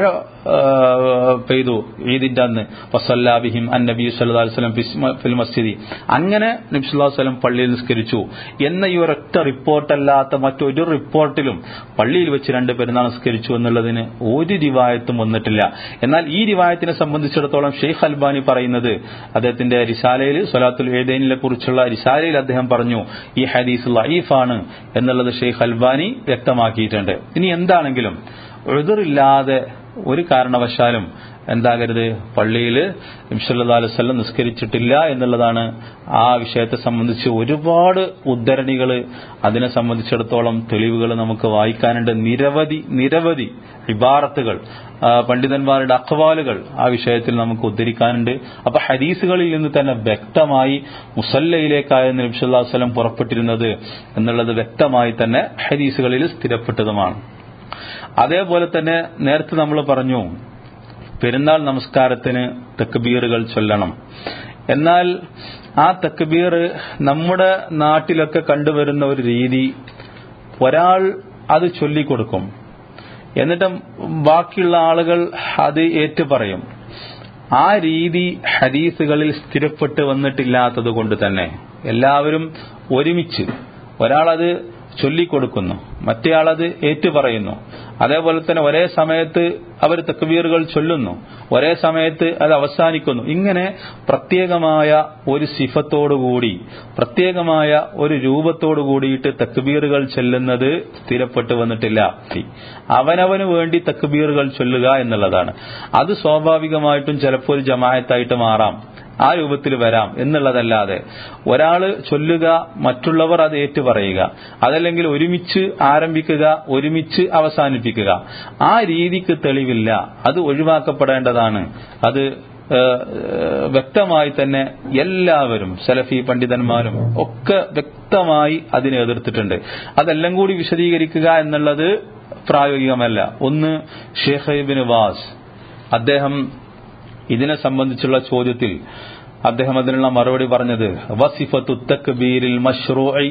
പെയ്തു ഈദിന്റെ അന്ന്. വസല്ലാ ബിഹിം അന്നബി സല്ലല്ലാഹു അലൈഹി വസല്ലം ഫിൽ മസ്ജിദി അങ്ങനെ നബി സല്ലല്ലാഹു അലൈഹി വസല്ലം പള്ളിയിൽ നിസ്കരിച്ചു എന്ന ഈ ഒരൊറ്റ റിപ്പോർട്ടല്ലാത്ത മറ്റൊരു റിപ്പോർട്ടിലും പള്ളിയിൽ വെച്ച് രണ്ട് പെരുന്നാൾ നിസ്കരിച്ചു എന്നുള്ളതിന് ഒരു റിവായത്തും വന്നിട്ടില്ല. എന്നാൽ ഈ റിവായത്തിനെ സംബന്ധിച്ചിടത്തോളം ഷെയ്ഖ് അൽബാനി പറയുന്നത് അദ്ദേഹത്തിന്റെ റിസാലയിൽ സ്വലാത്തുൽ ഈദൈനിനെ കുറിച്ചുള്ള റിസാലയിൽ അദ്ദേഹം പറഞ്ഞു ഈ ഹദീസ് ലഈഫാണ് എന്നുള്ളത് ഷെയ്ഖ് അൽബാനി വ്യക്തമാക്കിയിട്ടുണ്ട്. ഇനി എന്താണെങ്കിലും ഉദ്റില്ലാതെ ഒരു കാരണവശാലും എന്താകരുത് പള്ളിയിൽ നബി സല്ലല്ലാഹു അലൈഹി വസല്ലം നിസ്കരിച്ചിട്ടില്ല എന്നുള്ളതാണ്. ആ വിഷയത്തെ സംബന്ധിച്ച് ഒരുപാട് ഉദ്ധരണികൾ അതിനെ സംബന്ധിച്ചിടത്തോളം തെളിവുകൾ നമുക്ക് വായിക്കാനുണ്ട്. നിരവധി നിരവധി ഇബാറത്തുകൾ പണ്ഡിതന്മാരുടെ അഖ്വാലുകൾ ആ വിഷയത്തിൽ നമുക്ക് ഉദ്ധരിക്കാനുണ്ട്. അപ്പൊ ഹദീസുകളിൽ നിന്ന് തന്നെ വ്യക്തമായി മുസല്ലയിലേക്കായിരുന്നു നബി സല്ലല്ലാഹു അലൈഹി വസല്ലം പുറപ്പെട്ടിരുന്നത് എന്നുള്ളത് വ്യക്തമായി തന്നെ ഹദീസുകളിൽ സ്ഥിരപ്പെട്ടതുമാണ്. അതേപോലെ തന്നെ നേരത്തെ നമ്മൾ പറഞ്ഞു പെരുന്നാൾ നമസ്കാരത്തിന് തക്ബീറുകൾ ചൊല്ലണം. എന്നാൽ ആ തക്ബീർ നമ്മുടെ നാട്ടിലൊക്കെ കണ്ടുവരുന്ന ഒരു രീതി ഒരാൾ അത് ചൊല്ലിക്കൊടുക്കും, എന്നിട്ട് ബാക്കിയുള്ള ആളുകൾ അത് ഏറ്റുപറയും. ആ രീതി ഹദീസുകളിൽ സ്ഥിരപ്പെട്ട് വന്നിട്ടില്ലാത്തത് കൊണ്ട് തന്നെ എല്ലാവരും ഒരുമിച്ച് ഒരാളത് ചൊല്ലിക്കൊടുക്കുന്നു, മറ്റേയാളത് ഏറ്റുപറയുന്നു. അതേപോലെ തന്നെ ഒരേ സമയത്ത് അവർ തക്ബീറുകൾ ചൊല്ലുന്നു, ഒരേ സമയത്ത് അത് അവസാനിക്കുന്നു. ഇങ്ങനെ പ്രത്യേകമായ ഒരു സിഫത്തോടുകൂടി പ്രത്യേകമായ ഒരു രൂപത്തോടു കൂടിയിട്ട് തക്ബീറുകൾ ചൊല്ലുന്നത് സ്ഥിരപ്പെട്ടു വന്നിട്ടില്ല. അവനവന് വേണ്ടി തക്ബീറുകൾ ചൊല്ലുക എന്നുള്ളതാണ്. അത് സ്വാഭാവികമായിട്ടും ചിലപ്പോൾ ഒരു ജമാഅത്തായിട്ട് മാറാം, ആ രൂപത്തിൽ വരാം എന്നുള്ളതല്ലാതെ ഒരാള് ചൊല്ലുക, മറ്റുള്ളവർ അത് ഏറ്റു പറയുക, അതല്ലെങ്കിൽ ഒരുമിച്ച് ആരംഭിക്കുക, ഒരുമിച്ച് അവസാനിപ്പിക്കുക, ആ രീതിക്ക് തെളിവില്ല. അത് ഒഴിവാക്കപ്പെടേണ്ടതാണ്. അത് വ്യക്തമായി തന്നെ എല്ലാവരും സലഫി പണ്ഡിതന്മാരും ഒക്കെ വ്യക്തമായി അതിനെ എതിർത്തിട്ടുണ്ട്. അതെല്ലാം കൂടി വിശദീകരിക്കുക എന്നുള്ളത് പ്രായോഗികമല്ല. ഒന്ന്, ഷെയ്ഖ് ഇബ്നു ബാസ് അദ്ദേഹം ഇതിനെ സംബന്ധിച്ചുള്ള ചോദ്യത്തിൽ അദ്ദേഹം അതിനുള്ള മറുപടി പറഞ്ഞത്, വസിഫത്തു തക്ബീരിൽ മശ്റൂഇ,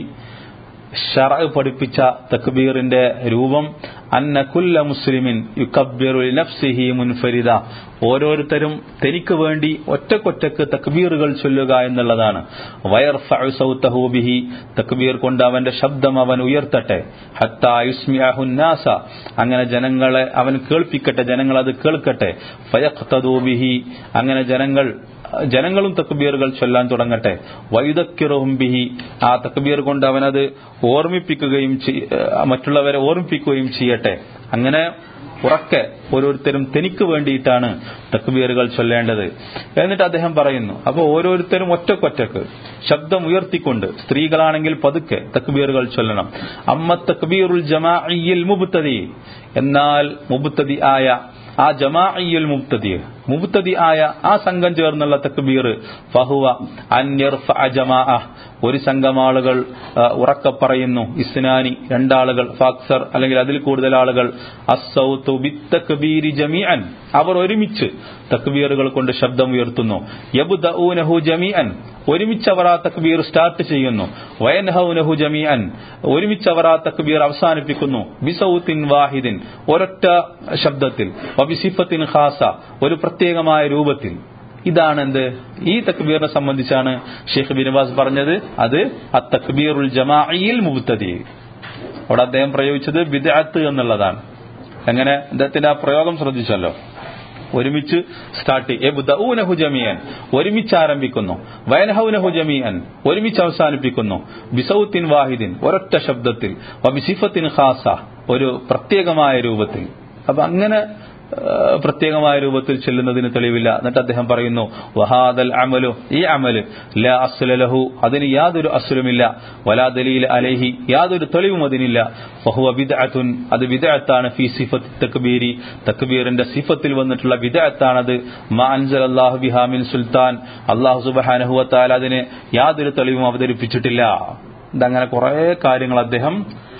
ശർഅ് പഠിപ്പിച്ച തക്ബീറിന്റെ രൂപം, അന്ന കുല്ല മുസ്ലിമിൻ യുകബ്ബിറു ലിനഫ്സിഹി മുൻഫരിദ, ഓരോരുത്തരും തനിക്ക് വേണ്ടി ഒറ്റക്കൊറ്റക്ക് തക്ബീറുകൾ ചൊല്ലുക എന്നുള്ളതാണ്. വയർഫഉ സൗതഹു ബിഹി, തക്ബീർ കൊണ്ട് അവന്റെ ശബ്ദം അവൻ ഉയർത്തട്ടെ. ഹത്താ യുസ്മിഅഹു നാസ, അങ്ങനെ ജനങ്ങളെ അവൻ കേൾപ്പിക്കട്ടെ, ജനങ്ങൾ അത് കേൾക്കട്ടെ. ഫയഖ്തദു ബിഹി, അങ്ങനെ ജനങ്ങൾ ജനങ്ങളും തക്ബീറുകൾ ചൊല്ലാൻ തുടങ്ങട്ടെ. വയുദക്കിറുഹും ബിഹി, ആ തക്ബീർ കൊണ്ട് അവനത് ഓർമ്മിപ്പിക്കുകയും മറ്റുള്ളവരെ ഓർമ്മിപ്പിക്കുകയും ചെയ്യട്ടെ. അങ്ങനെ ഉറക്കെ ഓരോരുത്തരും തനിക്ക് വേണ്ടിയിട്ടാണ് തക്ബീറുകൾ ചൊല്ലേണ്ടത്. എന്നിട്ട് അദ്ദേഹം പറയുന്നു, അപ്പോൾ ഓരോരുത്തരും ഒറ്റക്കൊറ്റക്ക് ശബ്ദം ഉയർത്തിക്കൊണ്ട്, സ്ത്രീകളാണെങ്കിൽ പതുക്കെ തക്ബീറുകൾ ചൊല്ലണം. അമ്മ തക്ബീറുൽ ജമാഇയ്യിൽ മുബ്തദി, എന്നാൽ മുബ്തദി ആയ ആ ജമാഇയ്യുൽ മുബ്തദി മുബ്തദി ആയ ആ സംഘം ചേർന്നുള്ള തക്ബീർ, ഫഹുവ അൻ യർഫഅ ജമാഅ, ഒരു സംഘം ആളുകൾ ഉറക്കെ പറയുന്നു, ഇസ്നാനി രണ്ടാളുകൾ, ഫാക്സർ അല്ലെങ്കിൽ അതിൽ കൂടുതൽ ആളുകൾ, അസ്സൗതു ബിത്തക്ബീരി ജമീഅൻ, അവർ ഒരുമിച്ച് തക്ബീറുകൾ കൊണ്ട് ശബ്ദം ഉയർത്തുന്നു. യബ്ദഊനഹു ജമീഅൻ, ഒരുമിച്ച് അവർ ആ തക്ബീർ സ്റ്റാർട്ട് ചെയ്യുന്നു. വയൻഹൗനഹു ജമീഅൻ, ഒരുമിച്ച് അവർ ആ തക്ബീർ അവസാനിപ്പിക്കുന്നു. ബിസൗത്തിൻ വാഹിദിൻ, ഒരൊറ്റ ശബ്ദത്തിൽ. വബിസിഫത്തിൻ ഖാസ, ഒരു പ്രത്യേകമായ രൂപത്തിൽ. ഇതാണ് എന്ത്, ഈ തക്ബീറിനെ സംബന്ധിച്ചാണ് ഷെയ്ഖ് ഇബ്നു ബാസ് പറഞ്ഞത് അത് അത്തക്ബീറുൽ ജമാഇയിൽ മുബ്തദി. അവിടെ അദ്ദേഹം പ്രയോഗിച്ചത് ബിദ്അത്ത് എന്നുള്ളതാണ്. അങ്ങനെ അദ്ദേഹത്തിന്റെ ആ പ്രയോഗം ശ്രദ്ധിച്ചല്ലോ, ഒരുമിച്ച് സ്റ്റാർട്ട് യബ്ദഊനഹു ജമീഅൻ, ഒരുമിച്ച് ആരംഭിക്കുന്നു. വയൻഹൗനഹു ജമീഅൻ, ഒരുമിച്ച് അവസാനിപ്പിക്കുന്നു. ബിസൗത്തിൻ വാഹിദിൻ, ഒരൊറ്റ ശബ്ദത്തിൽ. വബിസിഫത്തിൻ ഖാസ, ഒരു പ്രത്യേകമായ രൂപത്തിൽ. അപ്പൊ അങ്ങനെ പ്രത്യേകമായ രൂപത്തിൽ ചെല്ലുന്നതിന് തെളിവില്ല. എന്നിട്ട് അദ്ദേഹം പറയുന്നു, വഹാദൽ അമലു, ഈ അമല് ലാ അസ്ല ലഹു, അതിന് യാതൊരു അസ്ലുമില്ല. വലാ ദലീല അലൈഹി, യാതൊരു തെളിവും അതിനില്ല. ഫഹുവ ബിദ്അത്തുൻ, അത് ബിദ്അത്താണ്. ഫീ സിഫത്തി തക്ബീരി, തക്ബീറിന്റെ സിഫത്തിൽ വന്നിട്ടുള്ള ബിദ്അത്താണത്. മാ അൻസലല്ലാഹു ബിഹാ മിൻ സുൽത്താൻ, അല്ലാഹു സുബ്ഹാനഹു വ തആല അതിന് യാതൊരു തെളിവും അവതരിപ്പിച്ചിട്ടില്ല. ഇതങ്ങനെ കുറെ കാര്യങ്ങൾ അദ്ദേഹം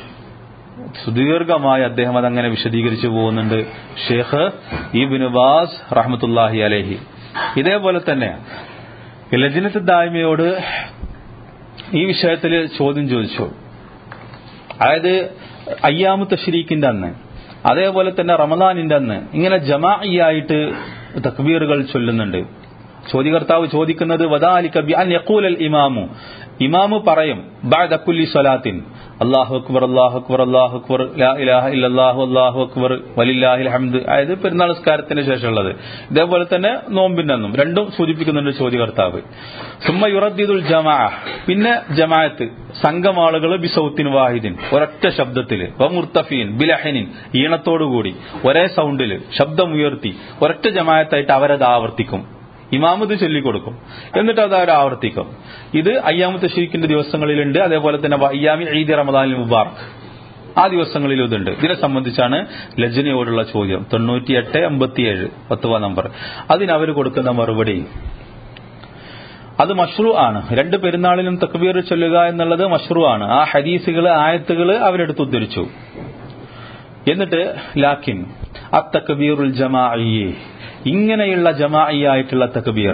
സുദീർഘമായി അദ്ദേഹം അതങ്ങനെ വിശദീകരിച്ചു പോകുന്നുണ്ട് ഷെയ്ഖ് ഇബ്നു ബാസ് റഹ്മത്തുള്ളാഹി അലൈഹി. ഇതേപോലെ തന്നെ ലജ്നത്ത് ദായിമയോട് ഈ വിഷയത്തിൽ ചോദ്യം ചോദിച്ചു. അതായത് അയ്യാമു തശ്രീക്കിന്റെ അന്ന്, അതേപോലെ തന്നെ റമദാനിന്റെ അന്ന് ഇങ്ങനെ ജമാഇയായിട്ട് തക്ബീറുകൾ ചൊല്ലുന്നുണ്ട്. ചോദ്യകർത്താവ് ചോദിക്കുന്നത്, വദാലിക ബിഅൻ യഖൂലൽ ഇമാമു, ഇമാമു പറയും, ബഅദ കുല്ലി സ്വലാത്തിൻ, അല്ലാഹു അക്ബർ അല്ലാഹു അക്ബർ അല്ലാഹു അക്ബർ ലാ ഇലാഹ ഇല്ലല്ലാഹു അല്ലാഹു അക്ബർ വലില്ലാഹിൽ ഹംദ്. അതായത് പെരുന്നാൾ നിസ്കാരത്തിന് ശേഷമുള്ളത്. ഇതേപോലെ തന്നെ നോമ്പിന്റെ അന്നും രണ്ടും സൂചിപ്പിക്കുന്നുണ്ട് ചോദ്യകർത്താവ്. സുമ്മ യുറദ്ദിദുൽ ജമാഅ, പിന്നെ ജമാഅത്ത് സംഘം ആളുകൾ ബിസൗത്തിൻ വാഹിദിൻ, ഒരൊറ്റ ശബ്ദത്തില്, വമുർത്തഫീൻ ബിലഹനിൻ, ഈണത്തോടുകൂടി ഒരേ സൗണ്ടില് ശബ്ദം ഉയർത്തി ഒരൊറ്റ ജമാഅത്തായിട്ട് അവരത് ആവർത്തിക്കും. ഇമാമത് ചൊല്ലിക്കൊടുക്കും, എന്നിട്ട് അത് അവർ ആവർത്തിക്കും. ഇത് അയ്യാമു തശ്രീക്കിന്റെ ദിവസങ്ങളിലുണ്ട്. അതേപോലെ തന്നെ അയ്യാമി ഈദ് റമദാനിൽ മുബാറക്, ആ ദിവസങ്ങളിൽ ഇതുണ്ട്. ഇതിനെ സംബന്ധിച്ചാണ് ലജ്നയോടുള്ള ചോദ്യം തൊണ്ണൂറ്റി എട്ട് അമ്പത്തിയേഴ് പത്തുവ നമ്പർ. അതിനവർ കൊടുക്കുന്ന മറുപടി, അത് മഷ്റൂ ആണ്. രണ്ട് പെരുന്നാളിലും തക്ബീർ ചൊല്ലുക എന്നുള്ളത് മഷ്റൂ ആണ്. ആ ഹദീസുകള് ആയത്തുകള് അവരെടുത്ത് ഉദ്ധരിച്ചു. എന്നിട്ട് ലാക്കിൻ അത്തക്ബീറുൽ ജമാഇ, ഇങ്ങനെയുള്ള ജമാഇയായിട്ടുള്ള തക്ബീർ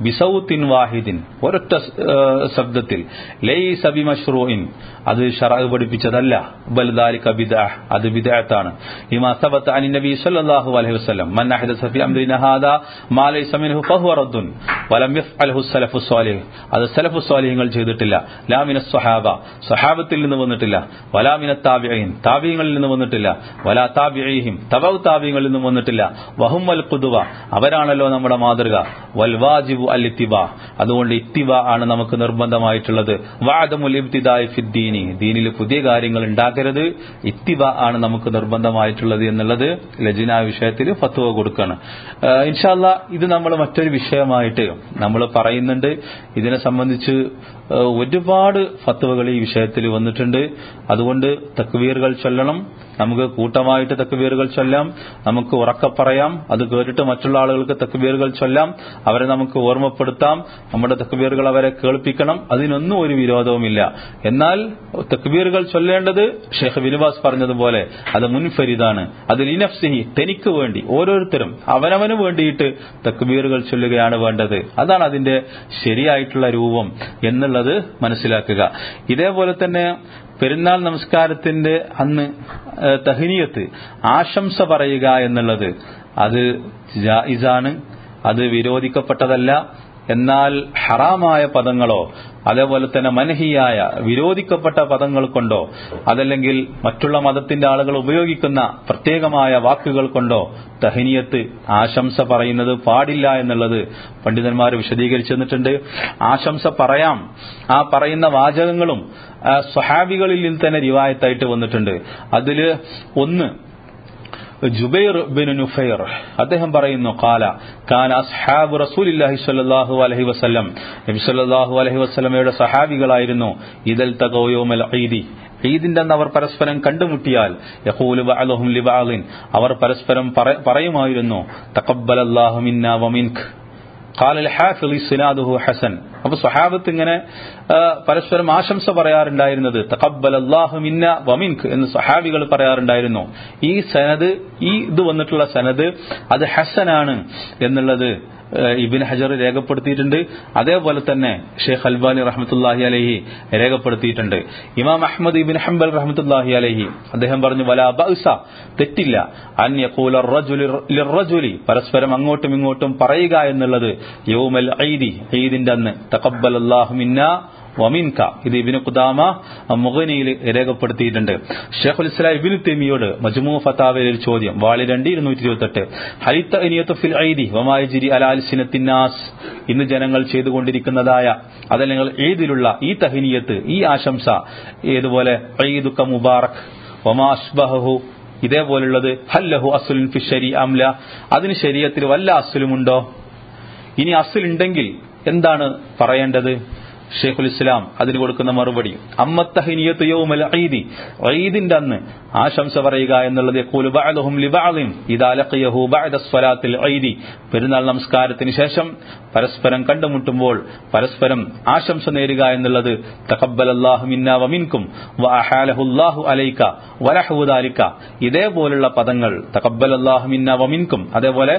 ബിസൗത്തിൻ വാഹിദിൻ, ഒരൊറ്റ ശബ്ദത്തിൽ, ലൈസ ബിമശ്റൂഇൻ, അത് ശർഅ് പഠിപ്പിച്ചതല്ല, ബൽ ദാലിക ബിദ്അ, അത് ബിദ്അത്താണ്. ലിമാ സബത അൻ നബി സല്ലല്ലാഹു അലൈഹി വസല്ലം മൻ അഹദസ ഫി അംരിനാ ഹാദാ മാ ലൈസ മിൻഹു ഫഹുവ റദ്ദുൻ വലം യഫ്അൽഹു സലഫു സ്വാലിഹ്, അത് സലഫു സ്വാലിഹീങ്ങൾ ചെയ്തിട്ടില്ല. ലാ മിനസ് സ്വഹാബ, സ്വഹാബത്തിൽ നിന്ന് വന്നിട്ടില്ല. വലാ മിനത് താബിഈൻ, താബിഈങ്ങളിൽ നിന്ന് വന്നിട്ടില്ല. വലാ താബിഈഹിം, തബഉ താബിഈങ്ങളിൽ നിന്ന് വന്നിട്ടില്ല. വഹും വൽ ഖുദ്വ, അവരാണല്ലോ നമ്മുടെ മാതൃക. വൽ വാജിബു അൽ ഇത്തിബാ, അതുകൊണ്ട് ഇത്തിബാ ആണ് നമുക്ക് നിർബന്ധമായിട്ടുള്ളത്. വഅദമുൽ ഇബ്തിദാഇ ഫിദ്ദീനി, ദീനിൽ പുതിയ കാര്യങ്ങൾ ഉണ്ടാക്കരുത്, ഇത്തിബാ ആണ് നമുക്ക് നിർബന്ധമായിട്ടുള്ളത് എന്നുള്ളത് ലജ്ന വിഷയത്തിൽ ഫത്വ കൊടുക്കുകയാണ്. ഇൻഷാ അല്ലാഹ് ഇത് നമ്മൾ മറ്റൊരു വിഷയമായിട്ട് നമ്മൾ പറയുന്നുണ്ട്. ഇതിനെ സംബന്ധിച്ച് ഒരുപാട് ഫത്വകൾ ഈ വിഷയത്തിൽ വന്നിട്ടുണ്ട്. അതുകൊണ്ട് തക്ബീറുകൾ ചൊല്ലണം, നമുക്ക് കൂട്ടമായിട്ട് തക്ബീറുകൾ ചൊല്ലാം, നമുക്ക് ഉറക്കെ പറയാം, അത് കേട്ടിട്ട് മറ്റുള്ള ആളുകൾക്ക് തക്ബീറുകൾ ചൊല്ലാം, അവരെ നമുക്ക് ഓർമ്മപ്പെടുത്താം, നമ്മുടെ തക്ബീറുകൾ അവരെ കേൾപ്പിക്കണം, അതിനൊന്നും ഒരു വിരോധവുമില്ല. എന്നാൽ തക്ബീറുകൾ ചൊല്ലേണ്ടത് ഷെയ്ഖ് ബിൻ ബാസ് പറഞ്ഞതുപോലെ അത് മുൻഫരിദാണ്, അത് ലിനഫ്സിഹി, തനിക്ക് വേണ്ടി, ഓരോരുത്തരും അവനവന് വേണ്ടിയിട്ട് തക്ബീറുകൾ ചൊല്ലുകയാണ് വേണ്ടത്. അതാണ് അതിന്റെ ശരിയായിട്ടുള്ള രൂപം എന്നുള്ളത് മനസ്സിലാക്കുക. ഇതേപോലെ തന്നെ പെരുന്നാൾ നമസ്കാരത്തിന്റെ അന്ന് തഹ്നിയത്ത്, ആശംസ പറയുക എന്നുള്ളത് അത് ജായിസാണ്, അത് വിരോധിക്കപ്പെട്ടതല്ല. എന്നാൽ ഹറാമായ പദങ്ങളോ അതേപോലെ തന്നെ മനഹിയായ വിരോധിക്കപ്പെട്ട പദങ്ങൾ കൊണ്ടോ അതല്ലെങ്കിൽ മറ്റുള്ള മതത്തിന്റെ ആളുകൾ ഉപയോഗിക്കുന്ന പ്രത്യേകമായ വാക്കുകൾ കൊണ്ടോ തഹ്നിയത്ത്, ആശംസ പറയുന്നത് പാടില്ല എന്നുള്ളത് പണ്ഡിതന്മാർ വിശദീകരിച്ചു തന്നിട്ടുണ്ട്. ആശംസ പറയാം, ആ പറയുന്ന വാചകങ്ങളും സ്വഹാബികളിൽ നിന്ന് തന്നെ റിവായത്തായിട്ട് വന്നിട്ടുണ്ട്. അതില് ഒന്ന് ജുബൈർ ബിൻ നുഫൈർ, അദ്ദേഹം പറയുന്നു, ഖാല കാന അസ്ഹാബു റസൂലില്ലാഹി സ്വല്ലല്ലാഹു അലൈഹി വസല്ലം, നബി സ്വല്ലല്ലാഹു അലൈഹി വസല്ലമയുടെ സഹാബികളായിരുന്നു, ഇദൽ തഖൗ യൗമൽ ഈദി, ഈദിന്റെ അന്ന് അവർ പരസ്പരം കണ്ടുമുട്ടിയാൽ, യഖൂലു ബഅദുഹും ലിബഅദിൻ, അവർ പരസ്പരം പറയുമായിരുന്നു, തഖബ്ബലല്ലാഹു മിന്നാ വമിൻക. ഖാല അൽ ഹാഫിള് ഇസ്നാദുഹു ഹസൻ. അപ്പൊ സ്വഹാബത്ത് ഇങ്ങനെ പരസ്പരം ആശംസ പറയാറുണ്ടായിരുന്നത് തഖബ്ബലല്ലാഹു മിന്നാ വമിൻക എന്ന് സ്വഹാബികൾ പറയാറുണ്ടായിരുന്നു. ഈ സനദ്, ഈ ഇത് വന്നിട്ടുള്ള സനദ് അത് ഹസനാണ് എന്നുള്ളത് ഇബ്നു ഹജർ രേഖപ്പെടുത്തിയിട്ടുണ്ട്. അതേപോലെ തന്നെ ഷെയ്ഖ് അൽബാനി റഹ്മത്തുള്ളാഹി അലൈഹി രേഖപ്പെടുത്തിയിട്ടുണ്ട്. ഇമാം അഹ്മദ് ഇബ്നു ഹംബൽ റഹ്മത്തുള്ളാഹി അലൈഹി അദ്ദേഹം പറഞ്ഞു, വലാ ബഅസ, തെറ്റില്ല, അൻ യഖൂല അർറജുലു ലിർറജുലി, പരസ്പരം അങ്ങോട്ടും ഇങ്ങോട്ടും പറയുക എന്നുള്ളത് യൗമൽ ഈദി, ഈദിന്റെ അന്ന്, തഖബ്ബലല്ലാഹു മിന്നാ വമിൻക. ഇത് ഇബ്നു ഖുദാമ മുഗ്നിയിൽ രേഖപ്പെടുത്തിയിട്ടുണ്ട്. ഷെയ്ഖുൽ ഇസ്ലാം ഇബ്നു തൈമിയ്യയോട് മജ്മൂ ഫതാവയിൽ ഒരു ചോദ്യം, വാളി രണ്ട് ഇരുന്നൂറ്റി ഇരുപത്തെട്ട്, ഹലിത്ത അനിയത്തു ഫിൽ ഈദി വമാ യജ്രി അലാ അൽസിനത്തിൻ നാസ്, ഇന്ന് ജനങ്ങൾ ചെയ്തുകൊണ്ടിരിക്കുന്നതായ അതല്ലെങ്കിൽ ഈദിലുള്ള ഈ തഹ്നിയത്ത്, ഈ ആശംസ, ഏതുപോലെ ഈദുക മുബാറക് വമാ അസ്ബഹു, ഇതേപോലുള്ളത്, ഹല്ലഹു അസ്ലുൻ ഫി ശരീഅ അംല, അതിന് ശരീഅത്തിൽ വല്ല അസ്ലുമുണ്ടോ? ഇനി അസ്ലുണ്ടെങ്കിൽ എന്താണ് പറയേണ്ടത്? ഷെയ്ഖുൽ ഇസ്ലാം അതിന് കൊടുക്കുന്ന മറുപടി, അമ്മത്തഹ്നിയത്തു യൗമൽ ഈദി, ഈദിന്റെ അന്ന് ആശംസ പറയുക എന്നുള്ളത്, യഖൂലു ബഅദുഹും ലിബഅദിൻ ഇദാ ലഖിയഹു ബഅദ സ്വലാത്തിൽ ഈദി, പെരുന്നാൾ നമസ്കാരത്തിന് ശേഷം പരസ്പരം കണ്ടുമുട്ടുമ്പോൾ പരസ്പരം ആശംസ നേരുക എന്നുള്ളത്, തഖബ്ബലല്ലാഹു മിന്നാ വമിൻകും വഅഹാലഹുല്ലാഹു അലൈക വലഹു ദാലിക, ഇതേപോലുള്ള പദങ്ങൾ, തഖബ്ബലല്ലാഹു മിന്നാ വമിൻകും, അതേപോലെ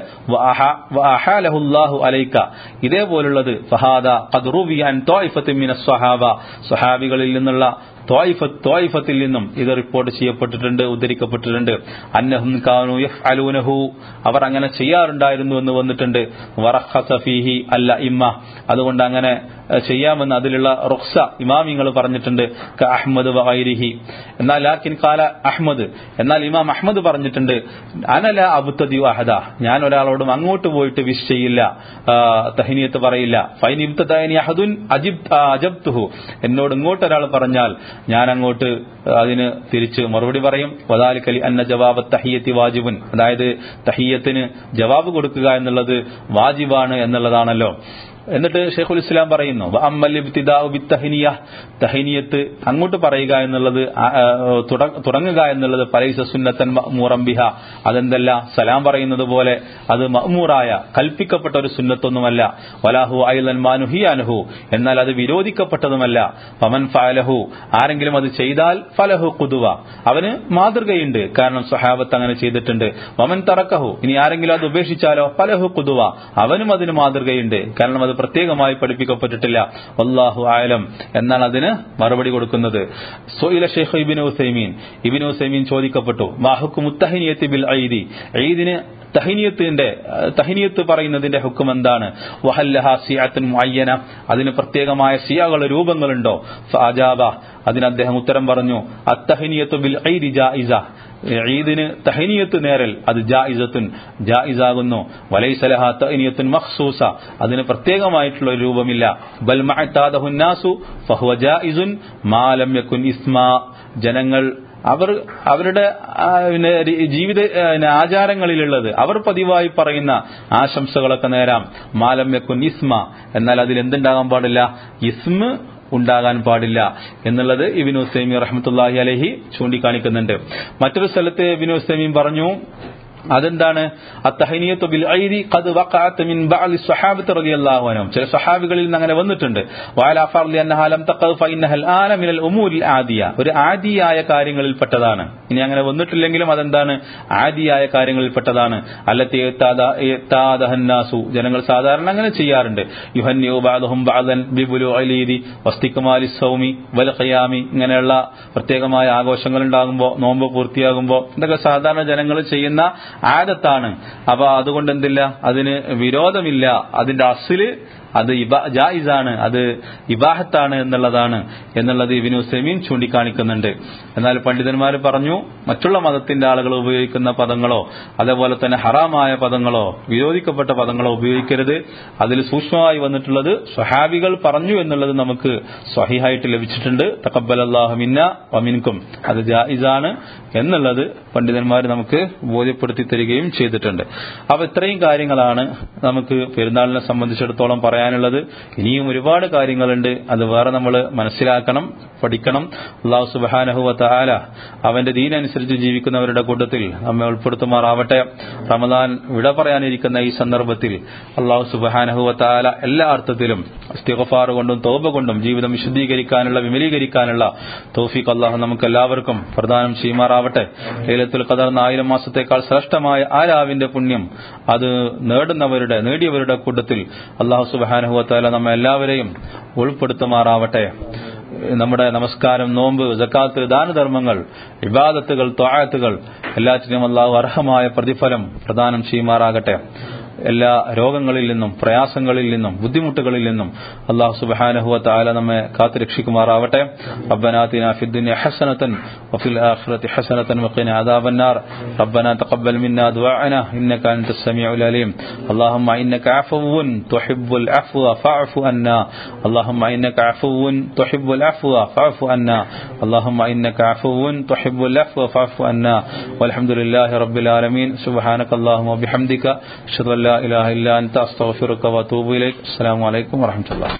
വഅഹാലഹുല്ലാഹു അലൈക, ഇതേപോലുള്ളത്, ഫഹാദാ ഖദ് റുവിയ അൻ ത്വായിഫത്തിൻ മിനസ് സ്വഹാബ, സ്വഹാബികളിൽ നിന്നുള്ള ത്വായിഫത്തിൽ നിന്നും ഇത് റിപ്പോർട്ട് ചെയ്യപ്പെട്ടിട്ടുണ്ട്, ഉദ്ധരിക്കപ്പെട്ടിട്ടുണ്ട്. അന്നഹും കാനൂ യഫ്അലൂനഹു, അവർ അങ്ങനെ ചെയ്യാറുണ്ടായിരുന്നു എന്ന് വന്നിട്ടുണ്ട്. വറഖസ ഫീഹി അൽ അഇമ്മ, അതുകൊണ്ട് അങ്ങനെ ചെയ്യാമെന്ന് അതിലുള്ള റുഖ്സ ഇമാമിങ്ങൾ പറഞ്ഞിട്ടുണ്ട്. ക അഹ്മദ് വഗൈരിഹി, എന്നാൽ ലാകിൻ ഖാല അഹ്മദ്, എന്നാൽ ഇമാം അഹ്മദ് പറഞ്ഞിട്ടുണ്ട്, അനല അബ്തദി അഹദ, ഞാൻ ഒരാളോടും അങ്ങോട്ട് പോയിട്ട് വിഷ് ചെയ്യില്ല, തഹ്നിയത്ത് പറയില്ല. ഫൈൻ ഇബ്തദഅനി അഹദുൻ അജിബ് അജബ്തുഹു, എന്നോട് ഇങ്ങോട്ട് ഒരാൾ പറഞ്ഞാൽ ഞാൻ അങ്ങോട്ട് അതിന് തിരിച്ച് മറുപടി പറയും. വദാലിക ലി അന്ന ജവാബ തഹിയ്യത്തി വാജിബുൻ, അതായത് തഹിയ്യത്തിന് ജവാബ് കൊടുക്കുക എന്നുള്ളത് വാജിബാണ് എന്നുള്ളതാണല്ലോ. എന്നിട്ട് ഷെയ്ഖുൽ ഇസ്ലാം പറയുന്നു, വഅമ്മൽ ഇബ്തിദാഉ ബിത്തഹ്നിയ, തഹ്നിയത്ത് അങ്ങോട്ട് പറയുക എന്നുള്ളത്, തുടങ്ങുക എന്നുള്ളത്, ഫലൈസ സുന്നത്തൻ മഅ്മൂറൻ ബിഹ, അതെന്തല്ല സലാം പറയുന്നത് പോലെ അത് മഅ്മൂറായ കൽപ്പിക്കപ്പെട്ട ഒരു സുന്നത്തൊന്നുമല്ല. വലാഹു അയ്ലൻ മാ നുഹിയ അൻഹു, എന്നാൽ അത് വിരോധിക്കപ്പെട്ടതുമല്ല. ഫമൻ ഫഅലഹു, ആരെങ്കിലും അത് ചെയ്താൽ ഫലഹു ഖുദ്വ, അവന് മാതൃകയുണ്ട്, കാരണം സ്വഹാബത്ത് അങ്ങനെ ചെയ്തിട്ടുണ്ട്. വമൻ തറക്കഹു, ഇനി ആരെങ്കിലും അത് ഉപേക്ഷിച്ചാലോ ഫലഹു ഖുദ്വ, അവനും അതിന് മാതൃകയുണ്ട്, കാരണം അത് അത് പ്രത്യേകമായി പഠിപ്പിക്കപ്പെട്ടിട്ടില്ല. വല്ലാഹു അഅലം എന്നാണ് അതിന് മറുപടി കൊടുക്കുന്നത്. സുഇല Sheikh Ibn Uthaymeen Ibn Uthaymeen ചോദിക്കപ്പെട്ടു, മാ ഹുക്മു തഹ്നിയത്തി ബിൽ ഈദി, ഈദിന് തഹ്നിയത്തിന്റെ തഹ്നിയത്ത് പറയുന്നതിന്റെ ഹുക്കം എന്താണ്? വഹല്ലഹ സിയഅത്തുൻ മുഅയ്യന, അതിന് പ്രത്യേകമായ സിയകളുടെ രൂപങ്ങളുണ്ടോ? ഫഅജാബ, അതിന് അദ്ദേഹം ഉത്തരം പറഞ്ഞു, അത്തഹ്നിയത്തു ബിൽ ഈദി ജായിസ, ഈദിന് തഹ്നിയത്ത് നേരൽ അത് ജായിസത്തുൻ ജായിസാകുന്നു. വലൈസ ലഹാ തഹ്നിയത്തുൻ മഖ്സൂസ, അതിന് പ്രത്യേകമായിട്ടുള്ള ഒരു രൂപമില്ല. ബൽ മഅതാദഹു നാസു ഫഹുവ ജായിസുൻ മാ ലം യകുൻ ഇസ്മാ, ജനങ്ങൾ അവർ അവരുടെ ജീവിത ആചാരങ്ങളിലുള്ളത് അവർ പതിവായി പറയുന്ന ആശംസകളൊക്കെ നേരാം. മാലം യക്കുൻ ഇസ്മ, എന്നാൽ അതിൽ എന്തുണ്ടാകാൻ പാടില്ല? ഇസ്മ ഉണ്ടാകാൻ പാടില്ല എന്നുള്ളത് ഇബ്നു ഉസൈമീൻ റഹ്മത്തുള്ളാഹി അലൈഹി ചൂണ്ടിക്കാണിക്കുന്നുണ്ട്. മറ്റൊരു സ്ഥലത്ത് ഇബ്നു ഉസൈമീൻ പറഞ്ഞു, അതെന്താണ്? അത്തഹ്നിയത്തു ബിൽ ഈദി ഖദ് വഖഅത മിൻ ബഅദി സ്വഹാബത്തി റളിയല്ലാഹു അൻഹും, ചില സ്വഹാബികളിൽ നിന്ന് അങ്ങനെ വന്നിട്ടുണ്ട്. വഅലാ ഫർളി അന്നഹാ ലം തഖദ് ഫഇന്നഹൽ ആന മിനൽ ഉമൂരിൽ ആദിയ, ഒരു ആദിയായ കാര്യങ്ങളിൽ പെട്ടതാണ്. ഇനി അങ്ങനെ വന്നിട്ടില്ലെങ്കിലും അതെന്താണ്? ആദിയായ കാര്യങ്ങളിൽ പെട്ടതാണ്. അല്ലത്തി യതാദഹന്നാസു, ജനങ്ങൾ സാധാരണ അങ്ങനെ ചെയ്യാറുണ്ട്. യുഹന്നിഉ ബഅദുഹും ബഅദൻ ബിബുലുഇൽ ഈദി വസ്തിക്മാലി സൗമി വൽ ഖിയാമി, ഇങ്ങനെയുള്ള പ്രത്യേകമായ ആഘോഷങ്ങൾ ഉണ്ടാകുമ്പോൾ, നോമ്പ് പൂർത്തിയാകുമ്പോൾ, ഇതൊക്കെ സാധാരണ ജനങ്ങൾ ചെയ്യുന്ന ആദത്താണ്. അപ്പൊ അതുകൊണ്ട് എന്തില്ല, അതിന് വിരോധമില്ല. അതിന്റെ അസ്ല് അത് ജായിസാണ്, അത് ഇബാഹത്താണ് എന്നുള്ളതാണ് എന്നുള്ളത് ഇബ്നു ഉസൈമീൻ ചൂണ്ടിക്കാണിക്കുന്നുണ്ട്. എന്നാൽ പണ്ഡിതന്മാർ പറഞ്ഞു, മറ്റുള്ള മതത്തിന്റെ ആളുകൾ ഉപയോഗിക്കുന്ന പദങ്ങളോ അതേപോലെ തന്നെ ഹറാമായ പദങ്ങളോ വിരോധിക്കപ്പെട്ട പദങ്ങളോ ഉപയോഗിക്കരുത്. അതിൽ സൂക്ഷ്മമായി വന്നിട്ടുള്ളത് സ്വഹാബികൾ പറഞ്ഞു എന്നുള്ളത് നമുക്ക് സ്വഹീഹായിട്ട് ലഭിച്ചിട്ടുണ്ട്. തഖബ്ബലല്ലാഹു മിന്ന വമിൻകും, അത് ജായിസാണ് എന്നുള്ളത് പണ്ഡിതന്മാർ നമുക്ക് ബോധ്യപ്പെടുത്തി തരികയും ചെയ്തിട്ടുണ്ട്. അപ്പൊ ഇത്രയും കാര്യങ്ങളാണ് നമുക്ക് പെരുന്നാളിനെ സംബന്ധിച്ചിടത്തോളം പറയാനുള്ളത്. ഇനിയും ഒരുപാട് കാര്യങ്ങളുണ്ട്, അത് വേറെ നമ്മൾ മനസ്സിലാക്കണം, പഠിക്കണം. അല്ലാഹു സുബ്ഹാനഹു വ തആല അവന്റെ ദീനനുസരിച്ച് ജീവിക്കുന്നവരുടെ കൂട്ടത്തിൽ നമ്മെ ഉൾപ്പെടുത്തുമാറാവട്ടെ. റമദാൻ വിട പറയാനിരിക്കുന്ന ഈ സന്ദർഭത്തിൽ അല്ലാഹു സുബ്ഹാനഹു വ തആല എല്ലാ അർത്ഥത്തിലും ഇസ്തിഗ്ഫാർ കൊണ്ടും തൗബ കൊണ്ടും ജീവിതം വിശുദ്ധീകരിക്കാനുള്ള വിമലീകരിക്കാനുള്ള തൗഫീഖ് അല്ലാഹു നമുക്ക് എല്ലാവർക്കും പ്രദാനം ചെയ്യുമാറാവട്ടെ. ലൈലത്തുൽ ഖദർ ആയിരം മാസത്തേക്കാൾ ശ്രേഷ്ഠമായ ആ രാവിന്റെ പുണ്യം അത് നേടുന്നവരുടെ നേടിയവരുടെ കൂട്ടത്തിൽ അല്ലാഹു സുബ്ഹാനഹു വ തആല നമ്മെ എല്ലാവരെയും ഉൾപ്പെടുത്തുമാറാവട്ടെ. നമ്മുടെ നമസ്കാരം, നോമ്പ്, സക്കാത്ത്, ദാനധർമ്മങ്ങൾ, ഇബാദത്തുകൾ, ത്വആത്തുകൾ എല്ലാറ്റിനും അല്ലാഹു അർഹമായ പ്രതിഫലം പ്രദാനം ചെയ്യുമാറാകട്ടെ. എല്ലാ രോഗങ്ങളിൽ നിന്നും പ്രയാസങ്ങളിൽ നിന്നും ബുദ്ധിമുട്ടുകളിൽ നിന്നും അല്ലാഹു സുബ്ഹാനഹു വ തആല നമ്മെ കാത്തുരക്ഷിക്കുമാറാവട്ടെ. റബ്ബനാ ആതിനാ ഫിദ്ദുനിയ ഹസനതൻ വഫിൽ ആഖിറതി ഹസനതൻ വഖിനാ അദാബന്നാർ. റബ്ബനാ തഖബ്ബൽ മിന്നാ ദുആഅനാ ഇന്നക അൻതസ് സമീഉൽ അലീം. അല്ലാഹുമ്മ ഇന്നക അഫ്വുൻ തുഹിബ്ബുൽ അഫ്വ ഫഅഫു അന്നാ. അല്ലാഹുമ്മ ഇന്നക അഫ്വുൻ തുഹിബ്ബുൽ അഫ്വ ഫഅഫു അന്നാ. അല്ലാഹുമ്മ ഇന്നക അഫ്വുൻ തുഹിബ്ബുൽ അഫ്വ ഫഅഫു അന്നാ. വൽഹംദുലില്ലാഹി റബ്ബിൽ ആലമീൻ. സുബ്ഹാനകല്ലാഹുമ്മ വബിഹംദിക അഷ്ഹദു അൻ ലാ ഇലാഹ ഇല്ലാ അൻത അസ്തഗ്ഫിറുക വഅതൂബു ഇലൈക്. അസ്സലാമു അലൈക്കും വറഹ്മത്തുള്ളാഹി.